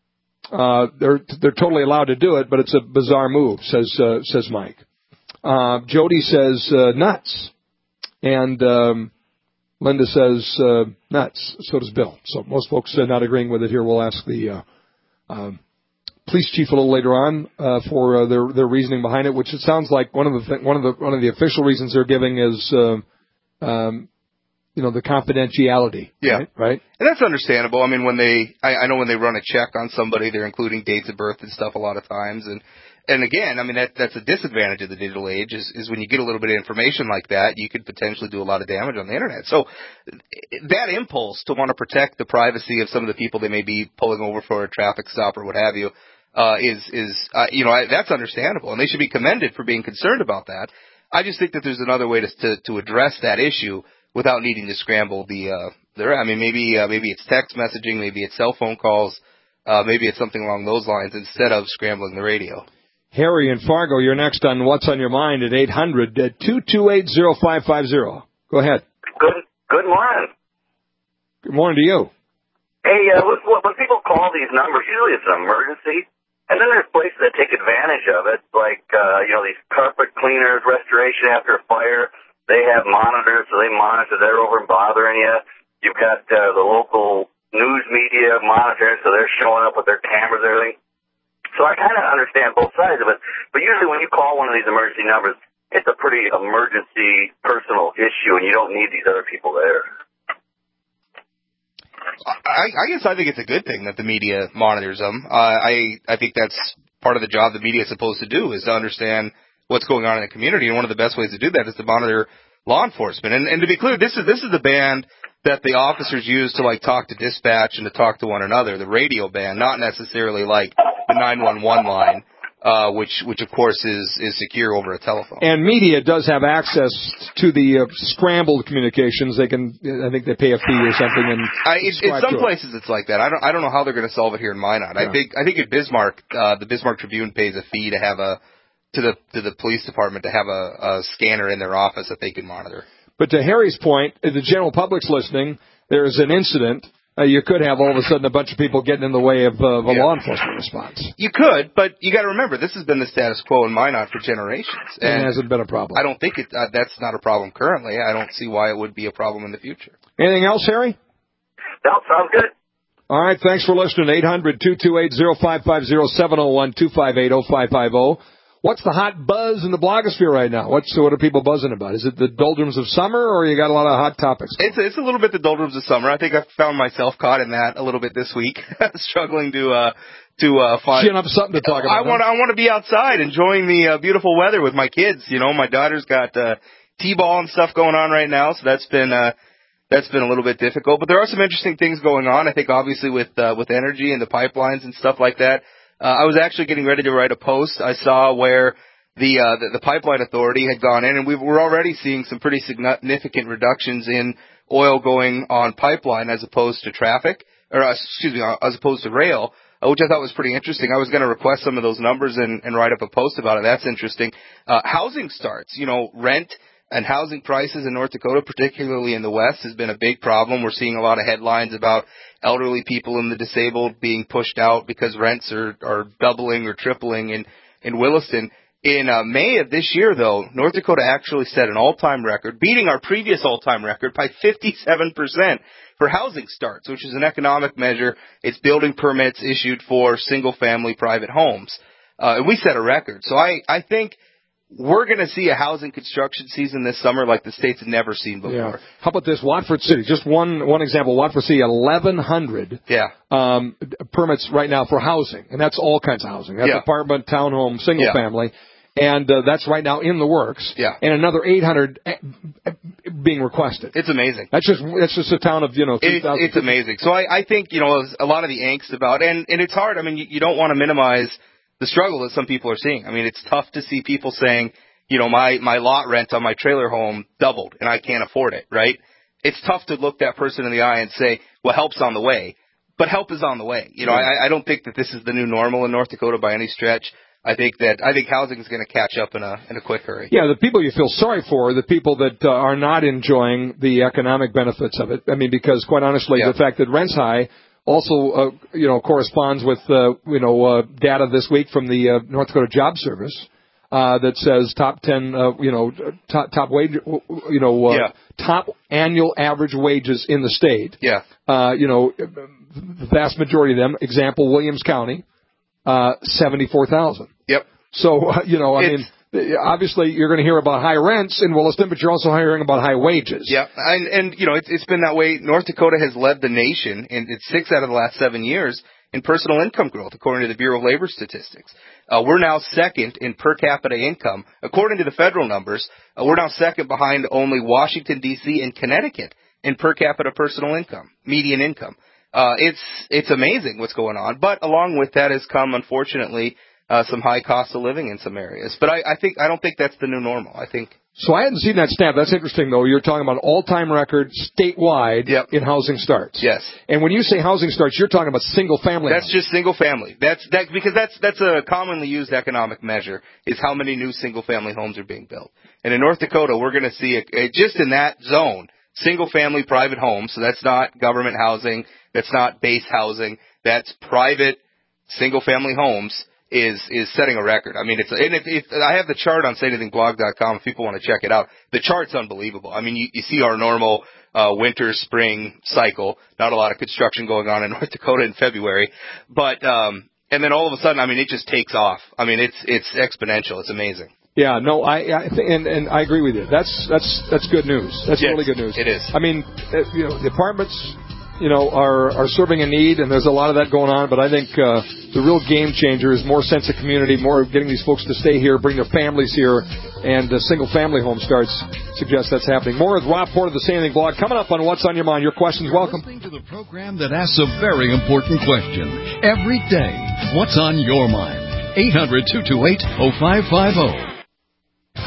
S2: Uh, they're they're totally allowed to do it, but it's a bizarre move, says uh, says Mike. Uh, Jody says uh, nuts, and um, Linda says uh, nuts. So does Bill. So most folks are not agreeing with it here. We'll ask the uh, um, police chief a little later on uh, for uh, their their reasoning behind it, which it sounds like one of the th- one of the one of the official reasons they're giving is uh, um, you know the confidentiality.
S18: Yeah.
S2: Right. right?
S18: And that's understandable. I mean, when they, I, I know when they run a check on somebody, they're including dates of birth and stuff a lot of times. And, and again, I mean, that, that's a disadvantage of the digital age is, is when you get a little bit of information like that, you could potentially do a lot of damage on the internet. So that impulse to want to protect the privacy of some of the people they may be pulling over for a traffic stop or what have you, uh, is, is, uh, you know, I, that's understandable. And they should be commended for being concerned about that. I just think that there's another way to, to, to address that issue without needing to scramble the, uh, the, I mean, maybe, uh, maybe it's text messaging, maybe it's cell phone calls, uh, maybe it's something along those lines instead of scrambling the radio.
S2: Harry in Fargo, you're next on What's on Your Mind at eight hundred, two two eight, oh five five oh. Go ahead.
S19: Good, good morning.
S2: Good morning to you.
S19: Hey, uh, when, when people call these numbers, usually it's an emergency, and then there's places that take advantage of it, like, uh, you know, these carpet cleaners, restoration after a fire. They have monitors, so they monitor. They're over and bothering you. You've got uh, the local news media monitoring, so they're showing up with their cameras and everything. So I kind of understand both sides of it. But usually when you call one of these emergency numbers, it's a pretty emergency personal issue, and you don't need these other people there.
S18: I, I guess I think it's a good thing that the media monitors them. Uh, I I think that's part of the job the media is supposed to do, is to understand what's going on in the community, and one of the best ways to do that is to monitor law enforcement. And, and to be clear, this is this is the band that the officers use to like talk to dispatch and to talk to one another, the radio band, not necessarily like the nine one one line, uh, which which of course is is secure over a telephone.
S2: And media does have access to the uh, scrambled communications. They can, I think, they pay a fee or something. And
S18: I, it, in some places it's like that. I don't I don't know how they're going to solve it here in Minot. Yeah. I think I think at Bismarck, uh, the Bismarck Tribune pays a fee to have a to the to the police department to have a, a scanner in their office that they can monitor.
S2: But to Harry's point, if the general public's listening, there's an incident. Uh, you could have all of a sudden a bunch of people getting in the way of, uh, of a yeah. law enforcement response.
S18: You could, but you got to remember, this has been the status quo in Minot for generations.
S2: And it hasn't been a problem.
S18: I don't think it, uh, that's not a problem currently. I don't see why it would be a problem in the future.
S2: Anything else, Harry?
S19: No, sounds good.
S2: All right, thanks for listening. eight hundred, two two eight, oh five five oh, seven oh one, two five eight, oh five five oh. What's the hot buzz in the blogosphere right now? What's what are people buzzing about? Is it the doldrums of summer, or you got a lot of hot topics?
S18: It's it's a little bit the doldrums of summer. I think I found myself caught in that a little bit this week, struggling to uh to uh find.
S2: Chin up something to talk about.
S18: I want huh? I want to be outside enjoying the uh, beautiful weather with my kids. You know, my daughter's got uh, t-ball and stuff going on right now, so that's been uh that's been a little bit difficult. But there are some interesting things going on. I think obviously with uh, with energy and the pipelines and stuff like that. Uh, I was actually getting ready to write a post. I saw where the, uh, the, the pipeline authority had gone in, and we were already seeing some pretty significant reductions in oil going on pipeline as opposed to traffic, or uh, excuse me, as opposed to rail, uh, which I thought was pretty interesting. I was going to request some of those numbers and, and write up a post about it. That's interesting. Uh, housing starts, you know, rent and housing prices in North Dakota, particularly in the West, has been a big problem. We're seeing a lot of headlines about elderly people and the disabled being pushed out because rents are, are doubling or tripling in, in Williston. In uh, May of this year, though, North Dakota actually set an all-time record, beating our previous all-time record by fifty-seven percent for housing starts, which is an economic measure. It's building permits issued for single-family private homes. Uh, and we set a record. So I, I think we're going to see a housing construction season this summer like the state's never seen before.
S2: Yeah. How about this? Watford City, just one one example. Watford City, eleven hundred
S18: yeah.
S2: um, permits right now for housing, and that's all kinds of housing. That's
S18: yeah.
S2: apartment, townhome, single
S18: yeah.
S2: family. And uh, that's right now in the works.
S18: Yeah.
S2: And another eight hundred being requested.
S18: It's amazing.
S2: That's just that's just a town of, you know,
S18: three thousand. It's, it's amazing. So I, I think, you know, a lot of the angst about, and, and it's hard. I mean, you, you don't want to minimize the struggle that some people are seeing. I mean, it's tough to see people saying, you know, my, my lot rent on my trailer home doubled and I can't afford it, right? It's tough to look that person in the eye and say, well, help's on the way. But help is on the way. You know, yeah. I, I don't think that this is the new normal in North Dakota by any stretch. I think that I think housing is going to catch up in a in a quick hurry.
S2: Yeah, the people you feel sorry for are the people that uh, are not enjoying the economic benefits of it. I mean, because quite honestly, yeah. the fact that rent's high also, uh, you know, corresponds with uh, you know uh, data this week from the uh, North Dakota Job Service uh, that says top ten, uh, you know, top top wage, you know, uh,
S18: yeah.
S2: top annual average wages in the state.
S18: Yeah.
S2: Uh, you know, the vast majority of them. Example, Williams County. Uh, seventy-four thousand.
S18: Yep.
S2: So, uh, you know, I
S18: it's,
S2: mean, obviously you're going to hear about high rents in Williston, but you're also hearing about high wages.
S18: Yeah. And, and you know, it's, it's been that way. North Dakota has led the nation, and it's six out of the last seven years in personal income growth, according to the Bureau of Labor Statistics. Uh, we're now second in per capita income. According to the federal numbers, uh, we're now second behind only Washington, D C and Connecticut in per capita personal income, median income. Uh, it's, it's amazing what's going on, but along with that has come, unfortunately, uh, some high cost of living in some areas. But I, I think, I don't think that's the new normal. I think.
S2: So I hadn't seen that stat. That's interesting though. You're talking about all-time record statewide
S18: yep.
S2: in housing starts.
S18: Yes.
S2: And when you say housing starts, you're talking about single family.
S18: That's
S2: housing.
S18: just single family. That's, that, because that's, that's a commonly used economic measure is how many new single family homes are being built. And in North Dakota, we're going to see a, a, just in that zone, single family private homes. So that's not government housing. That's not base housing. That's private single-family homes is is setting a record. I mean, it's and if, if I have the chart on say anything blog dot com if people want to check it out. The chart's unbelievable. I mean, you, you see our normal uh, winter spring cycle. Not a lot of construction going on in North Dakota in February, but um, and then all of a sudden, I mean, it just takes off. I mean, it's it's exponential. It's amazing.
S2: Yeah, no, I, I think, and, and I agree with you. That's that's that's good news. That's
S18: yes,
S2: really good news.
S18: It is.
S2: I mean, you know, the apartments, you know, are are serving a need, and there's a lot of that going on. But I think uh, the real game changer is more sense of community, more getting these folks to stay here, bring their families here, and uh, single-family home starts suggest that's happening. More with Rob Porter of the Say Anything blog coming up on What's on Your Mind. Your questions, welcome.
S5: Listening to the program that asks a very important question every day. What's on your mind? eight hundred, two two eight, oh five five oh.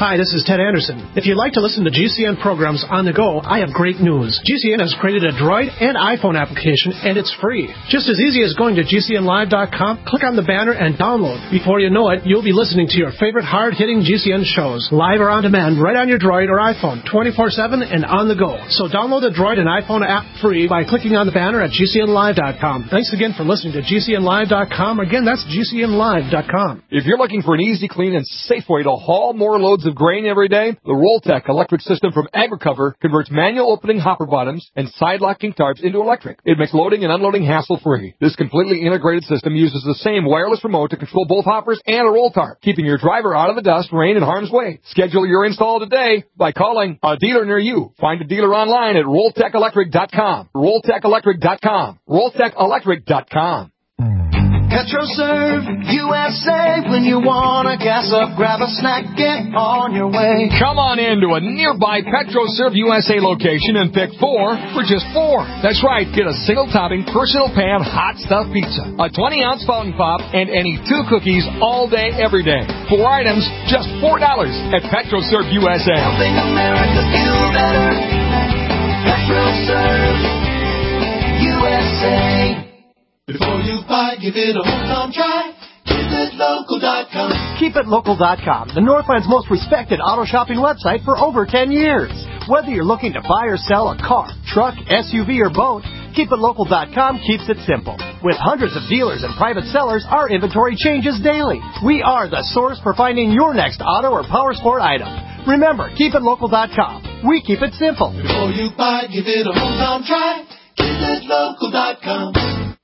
S20: Hi, this is Ted Anderson. If you'd like to listen to G C N programs on the go, I have great news. G C N has created a Droid and iPhone application, and it's free. Just as easy as going to G C N live dot com, click on the banner, and download. Before you know it, you'll be listening to your favorite hard-hitting G C N shows, live or on demand, right on your Droid or iPhone, twenty-four seven and on the go. So download the Droid and iPhone app free by clicking on the banner at G C N live dot com. Thanks again for listening to G C N live dot com. Again, that's G C N live dot com.
S2: If you're looking for an easy, clean, and safe way to haul more loads of grain every day, the Rolltech electric system from AgriCover converts manual opening hopper bottoms and side-locking tarps into electric. It makes loading and unloading hassle-free. This completely integrated system uses the same wireless remote to control both hoppers and a roll tarp, keeping your driver out of the dust, rain, and harm's way. Schedule your install today by calling a dealer near you. Find a dealer online at rolltech electric dot com. rolltech electric dot com. rolltech electric dot com.
S21: PetroServe U S A. When you wanna gas up, grab a snack, get on your way.
S2: Come on in to a nearby PetroServe U S A location and pick four for just four. That's right, get a single topping, personal pan, hot stuff pizza, a twenty ounce fountain pop, and any two cookies all day, every day. Four items, just four dollars at PetroServe U S A.
S21: Helping America feel better. PetroServe U S A. Before you buy, give it a hometown try. Keep it local dot com.
S22: keep it local dot com, the Northland's most respected auto shopping website for over ten years. Whether you're looking to buy or sell a car, truck, S U V, or boat, keep it local dot com keeps it simple. With hundreds of dealers and private sellers, our inventory changes daily. We are the source for finding your next auto or power sport item. Remember, keep it local dot com. We keep it simple.
S21: Before you buy, give it a hometown try. keep it local dot com.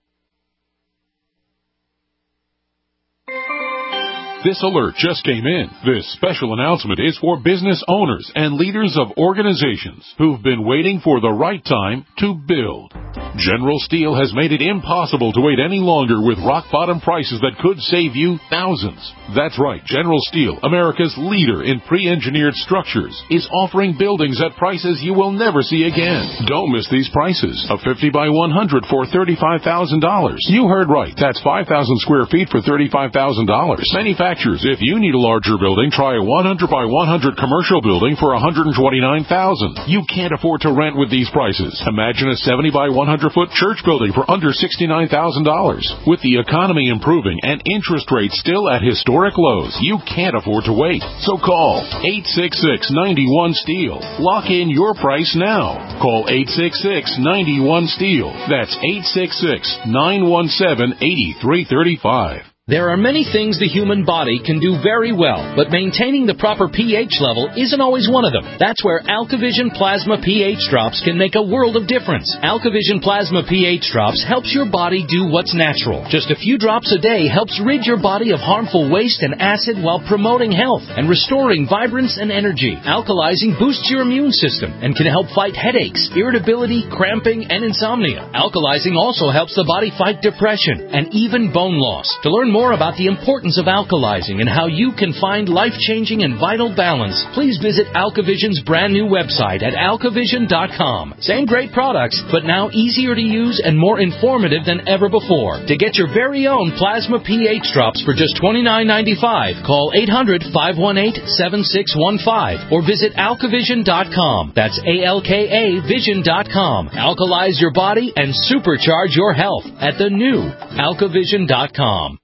S23: This alert just came in. This special announcement is for business owners and leaders of organizations who've been waiting for the right time to build. General Steel has made it impossible to wait any longer with rock-bottom prices that could save you thousands. That's right, General Steel, America's leader in pre-engineered structures, is offering buildings at prices you will never see again. Don't miss these prices. A fifty by one hundred for thirty-five thousand dollars. You heard right. That's five thousand square feet for thirty-five thousand dollars. Manufacturers, if you need a larger building, try a one hundred by one hundred commercial building for one hundred twenty-nine thousand dollars. You can't afford to rent with these prices. Imagine a seventy by one hundred foot church building for under sixty-nine thousand dollars. With the economy improving and interest rates still at historic lows, you can't afford to wait. So call eight six six, nine one, STEEL. Lock in your price now. Call eight six six, nine one, STEEL. That's eight six six, nine one seven, eight three three five.
S24: There are many things the human body can do very well, but maintaining the proper pH level isn't always one of them. That's where AlkaVision Plasma pH Drops can make a world of difference. AlkaVision Plasma pH Drops helps your body do what's natural. Just a few drops a day helps rid your body of harmful waste and acid while promoting health and restoring vibrance and energy. Alkalizing boosts your immune system and can help fight headaches, irritability, cramping, and insomnia. Alkalizing also helps the body fight depression and even bone loss. To learn more more about the importance of alkalizing and how you can find life-changing and vital balance, please visit AlkaVision's brand new website at alka vision dot com. Same great products, but now easier to use and more informative than ever before. To get your very own Plasma pH Drops for just twenty-nine ninety-five, call eight hundred, five one eight, seven six one five or visit alka vision dot com. That's A L K A vision dot com. Alkalize your body and supercharge your health at the new alka vision dot com.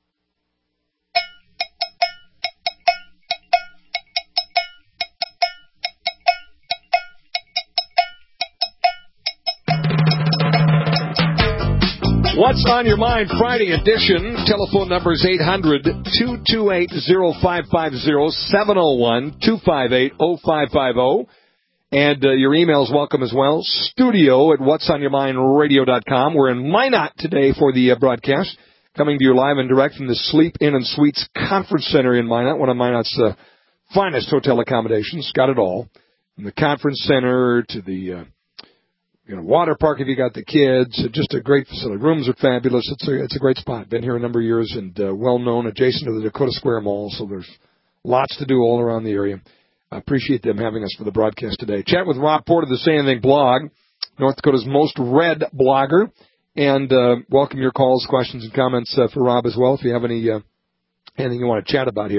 S2: What's on Your Mind Friday edition? Telephone number is eight hundred, two two eight, oh five five oh, seven oh one, two five eight, oh five five oh. And uh, your email is welcome as well. Studio at whats on your mind radio dot com. We're in Minot today for the uh, broadcast. Coming to you live and direct from the Sleep Inn and Suites Conference Center in Minot, one of Minot's uh, finest hotel accommodations. Got it all. From the conference center to the... Uh, You know, water park if you got the kids. Just a great facility. Rooms are fabulous. It's a it's a great spot. Been here a number of years and uh, well known, adjacent to the Dakota Square Mall. So there's lots to do all around the area. I appreciate them having us for the broadcast today. Chat with Rob Porter, the Say Anything blog, North Dakota's most read blogger, and uh, welcome your calls, questions, and comments uh, for Rob as well. If you have any uh, anything you want to chat about here,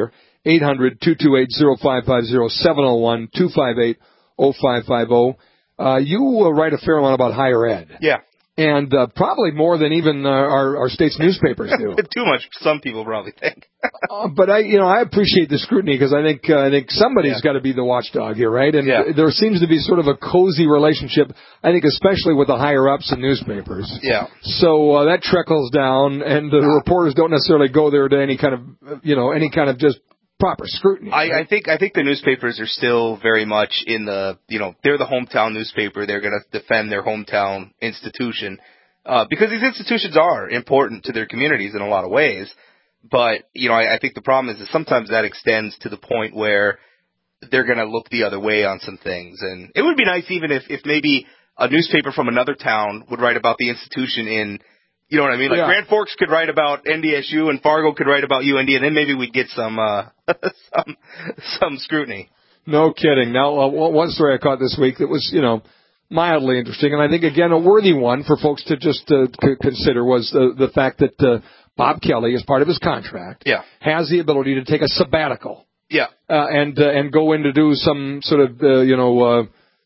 S2: eight hundred, two two eight, oh five five oh, seven oh one, two five eight, oh five five oh. Uh, you uh, write a fair amount about higher ed.
S18: Yeah.
S2: And uh, probably more than even uh, our, our state's newspapers do.
S18: Too much, some people probably think.
S2: uh, but I, you know, I appreciate the scrutiny because I think uh, I think somebody's yeah. got to be the watchdog here, right? And
S18: yeah.
S2: there seems to be sort of a cozy relationship. I think, especially with the higher ups in newspapers.
S18: Yeah.
S2: So uh, that trickles down, and the uh, reporters don't necessarily go there to any kind of, you know, any kind of just proper scrutiny.
S18: I,
S2: right?
S18: I think I think the newspapers are still very much in the, you know, they're the hometown newspaper. They're going to defend their hometown institution. Uh, because these institutions are important to their communities in a lot of ways. But, you know, I, I think the problem is that sometimes that extends to the point where they're going to look the other way on some things. And it would be nice even if, if maybe a newspaper from another town would write about the institution in, you know what I mean? Like
S2: yeah.
S18: Grand Forks could write about N D S U and Fargo could write about U N D, and then maybe we'd get some, uh, some, some scrutiny.
S2: No kidding. Now, uh, one story I caught this week that was, you know, mildly interesting, and I think, again, a worthy one for folks to just uh, c- consider was the, the fact that uh, Bob Kelly, as part of his contract,
S18: yeah.
S2: has the ability to take a sabbatical.
S18: Yeah.
S2: Uh, and uh, and go in to do some sort of, uh, you know, uh,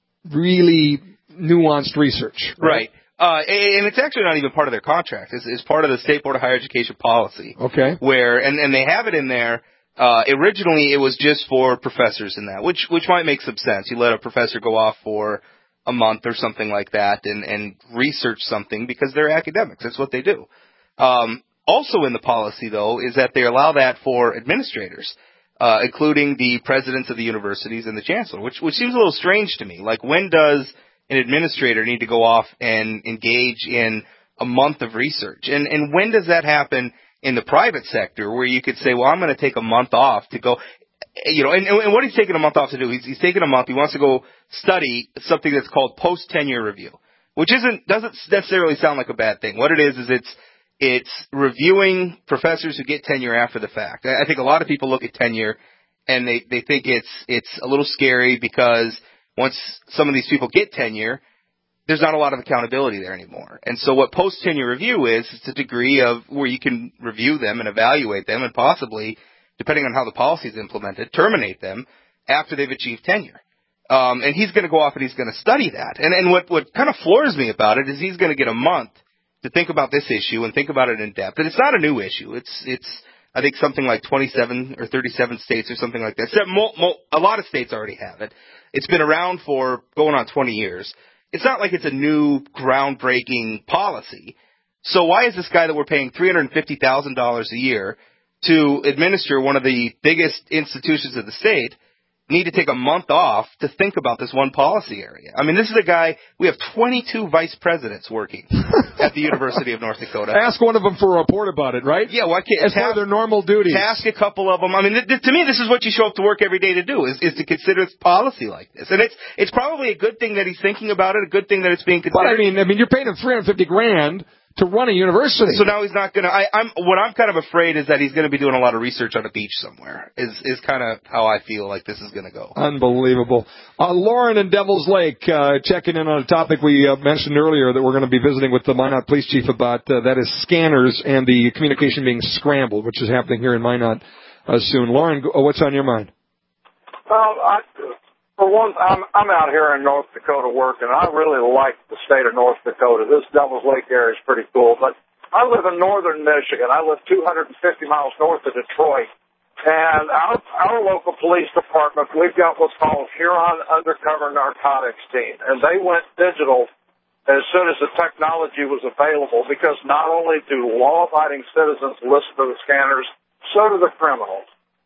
S2: really nuanced research.
S18: Right. right. Uh, and it's actually not even part of their contract. It's, it's part of the State Board of Higher Education policy.
S2: Okay.
S18: Where, and, and they have it in there. Uh, originally, it was just for professors in that, which which might make some sense. You let a professor go off for a month or something like that and, and research something because they're academics. That's what they do. Um, also in the policy, though, is that they allow that for administrators, uh, including the presidents of the universities and the chancellor, which, which seems a little strange to me. Like, when does an administrator need to go off and engage in a month of research? And, and when does that happen in the private sector where you could say, well, I'm going to take a month off to go... You know, and, and what he's taking a month off to do, he's, he's taking a month, he wants to go study something that's called post-tenure review, which isn't, doesn't necessarily sound like a bad thing. What it is, is it's, it's reviewing professors who get tenure after the fact. I think a lot of people look at tenure and they, they think it's, it's a little scary because once some of these people get tenure, there's not a lot of accountability there anymore. And so what post-tenure review is, it's a degree of where you can review them and evaluate them and possibly, depending on how the policy is implemented, terminate them after they've achieved tenure. Um, and he's going to go off and he's going to study that. And, and what, what kind of floors me about it is he's going to get a month to think about this issue and think about it in depth. And it's not a new issue. It's, it's, I think something like twenty-seven or thirty-seven states or something like that. Except mo- mo- a lot of states already have it. It's been around for going on twenty years. It's not like it's a new groundbreaking policy. So why is this guy that we're paying three hundred fifty thousand dollars a year to administer one of the biggest institutions of the state need to take a month off to think about this one policy area? I mean, this is a guy, we have twenty-two vice presidents working at the University of North Dakota.
S2: Ask one of them for a report about it, right?
S18: Yeah, why can't...
S2: As part of their normal duties.
S18: Task a couple of them. I mean, th- th- to me, this is what you show up to work every day to do, is, is to consider this policy like this. And it's it's probably a good thing that he's thinking about it, a good thing that it's being considered.
S2: But I mean, I mean, you're paying him three hundred fifty grand to run a university.
S18: So now he's not going to, I'm, what I'm kind of afraid is that he's going to be doing a lot of research on a beach somewhere, is, is kind of how I feel like this is going to go.
S2: Unbelievable. Uh, Lauren in Devil's Lake, uh, checking in on a topic we uh, mentioned earlier that we're going to be visiting with the Minot Police Chief about, uh, that is scanners and the communication being scrambled, which is happening here in Minot uh, soon. Lauren, go, what's on your mind?
S1: Well, I, for one, I'm, I'm out here in North Dakota working. I really like the state of North Dakota. This Devil's Lake area is pretty cool. But I live in northern Michigan. I live two hundred fifty miles north of Detroit. And our, our local police department, we've got what's called Huron Undercover Narcotics Team. And they went digital as soon as the technology was available, because not only do law-abiding citizens listen to the scanners, so do the criminals.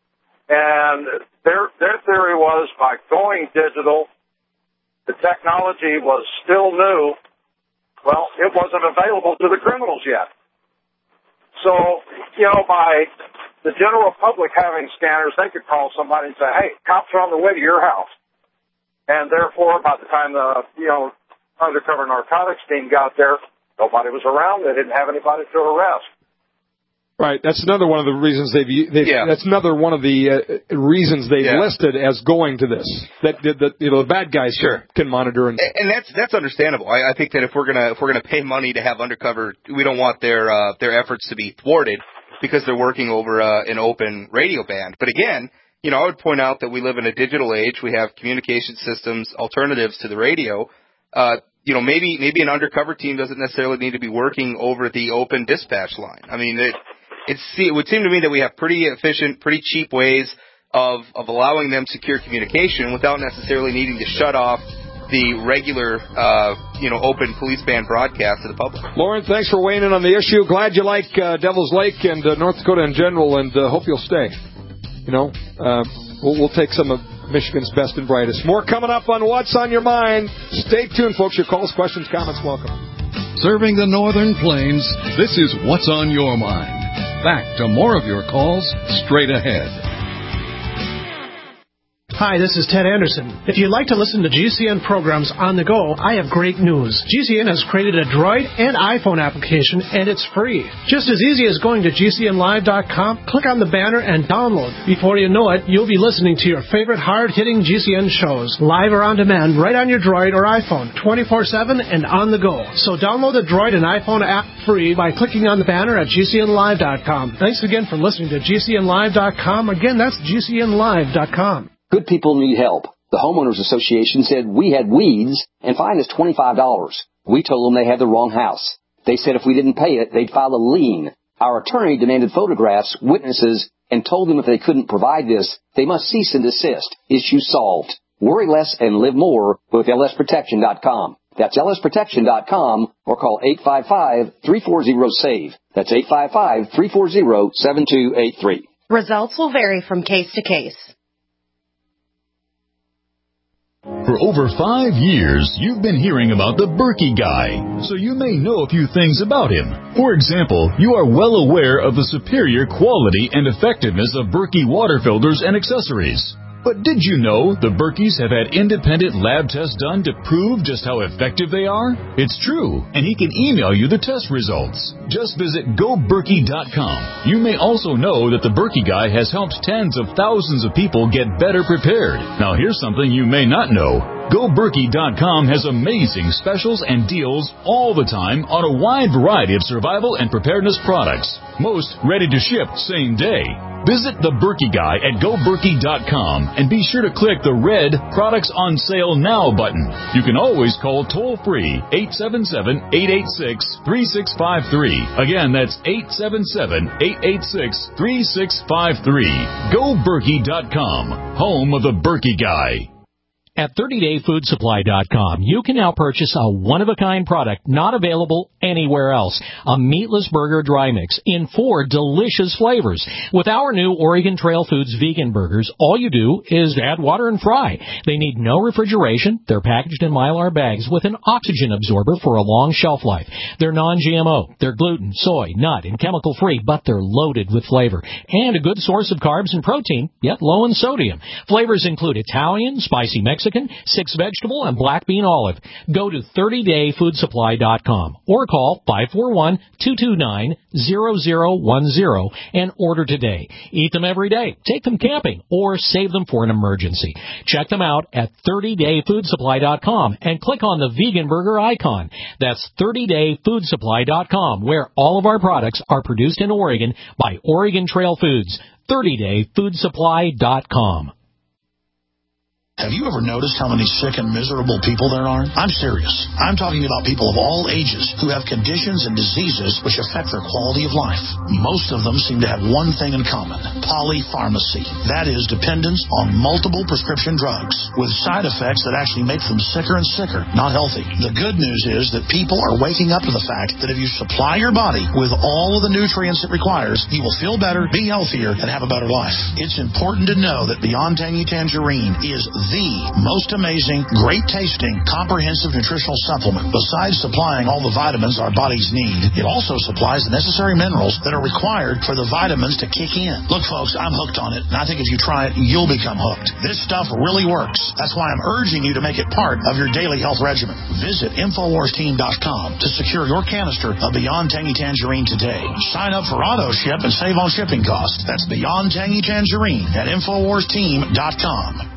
S1: And their their theory was, by going digital, the technology was still new. Well, it wasn't available to the criminals yet. So, you know, by the general public having scanners, they could call somebody and say, hey, cops are on the way to your house. And therefore, by the time the, you know, undercover narcotics team got there, nobody was around. They didn't have anybody to arrest.
S2: Right. That's another one of the reasons they've, they've
S18: yeah.
S2: that's another one of the uh, reasons they've
S18: yeah. listed
S2: as going to this. That, that, you know, the bad guys
S18: sure.
S2: can monitor. And,
S18: and that's, that's understandable. I, I think that if we're gonna, if we're gonna pay money to have undercover, we don't want their, uh, their efforts to be thwarted because they're working over, uh, an open radio band. But again, you know, I would point out that we live in a digital age. We have communication systems, alternatives to the radio. Uh, you know, maybe maybe an undercover team doesn't necessarily need to be working over the open dispatch line. I mean, it, it's, it would seem to me that we have pretty efficient, pretty cheap ways of, of allowing them secure communication without necessarily needing to shut off the regular, uh, you know, open police band broadcast to the public.
S2: Lauren, thanks for weighing in on the issue. Glad you like uh, Devil's Lake and uh, North Dakota in general, and uh, hope you'll stay. You know, uh, we'll, we'll take some of Michigan's best and brightest. More coming up on What's on Your Mind. Stay tuned, folks. Your calls, questions, comments, welcome.
S5: Serving the Northern Plains, this is What's on Your Mind. Back to more of your calls straight ahead.
S20: Hi, this is Ted Anderson. If you'd like to listen to G C N programs on the go, I have great news. G C N has created a Droid and iPhone application, and it's free. Just as easy as going to G C N live dot com, click on the banner, and download. Before you know it, you'll be listening to your favorite hard-hitting G C N shows, live or on demand, right on your Droid or iPhone, twenty-four seven and on the go. So download the Droid and iPhone app free by clicking on the banner at G C N live dot com. Thanks again for listening to G C N live dot com. Again, that's G C N live dot com.
S4: Good people need help. The Homeowners Association said we had weeds and fined us twenty-five dollars. We told them they had the wrong house. They said if we didn't pay it, they'd file a lien. Our attorney demanded photographs, witnesses, and told them if they couldn't provide this, they must cease and desist. Issue solved. Worry less and live more with L S protection dot com. That's L S protection dot com or call eight five five, three four zero, SAVE. That's eight five five, three four zero, seven two eight three.
S10: Results will vary from case to case.
S6: For over five years, you've been hearing about the Berkey Guy, so you may know a few things about him. For example, you are well aware of the superior quality and effectiveness of Berkey water filters and accessories. But did you know the Berkeys have had independent lab tests done to prove just how effective they are? It's true, and he can email you the test results. Just visit go berkey dot com. You may also know that the Berkey Guy has helped tens of thousands of people get better prepared. Now here's something you may not know. go berkey dot com has amazing specials and deals all the time on a wide variety of survival and preparedness products. Most ready to ship same day. Visit the Berkey Guy at go berkey dot com and be sure to click the red Products on Sale Now button. You can always call toll-free eight seven seven, eight eight six, three six five three. Again, that's eight seven seven, eight eight six, three six five three. go berkey dot com, home of the Berkey Guy.
S8: At thirty day food supply dot com, you can now purchase a one-of-a-kind product not available anywhere else. A meatless burger dry mix in four delicious flavors. With our new Oregon Trail Foods vegan burgers, all you do is add water and fry. They need no refrigeration. They're packaged in Mylar bags with an oxygen absorber for a long shelf life. They're non G M O. They're gluten, soy, nut, and chemical-free, but they're loaded with flavor. And a good source of carbs and protein, yet low in sodium. Flavors include Italian, spicy Mexican, six vegetable, and black bean olive. Go to thirty day food supply dot com or call five four one, two two nine, zero zero one zero and order today. Eat them every day, take them camping, or save them for an emergency. Check them out at thirty day food supply dot com and click on the vegan burger icon. That's thirty day food supply dot com, where all of our products are produced in Oregon by Oregon Trail Foods. thirty day food supply dot com.
S9: Have you ever noticed how many sick and miserable people there are? I'm serious. I'm talking about people of all ages who have conditions and diseases which affect their quality of life. Most of them seem to have one thing in common: polypharmacy. That is, dependence on multiple prescription drugs with side effects that actually make them sicker and sicker, not healthy. The good news is that people are waking up to the fact that if you supply your body with all of the nutrients it requires, you will feel better, be healthier, and have a better life. It's important to know that Beyond Tangy Tangerine is the most amazing, great-tasting, comprehensive nutritional supplement. Besides supplying all the vitamins our bodies need, it also supplies the necessary minerals that are required for the vitamins to kick in. Look, folks, I'm hooked on it, and I think if you try it, you'll become hooked. This stuff really works. That's why I'm urging you to make it part of your daily health regimen. Visit infowars team dot com to secure your canister of Beyond Tangy Tangerine today. Sign up for auto ship and save on shipping costs. That's Beyond Tangy Tangerine at infowars team dot com.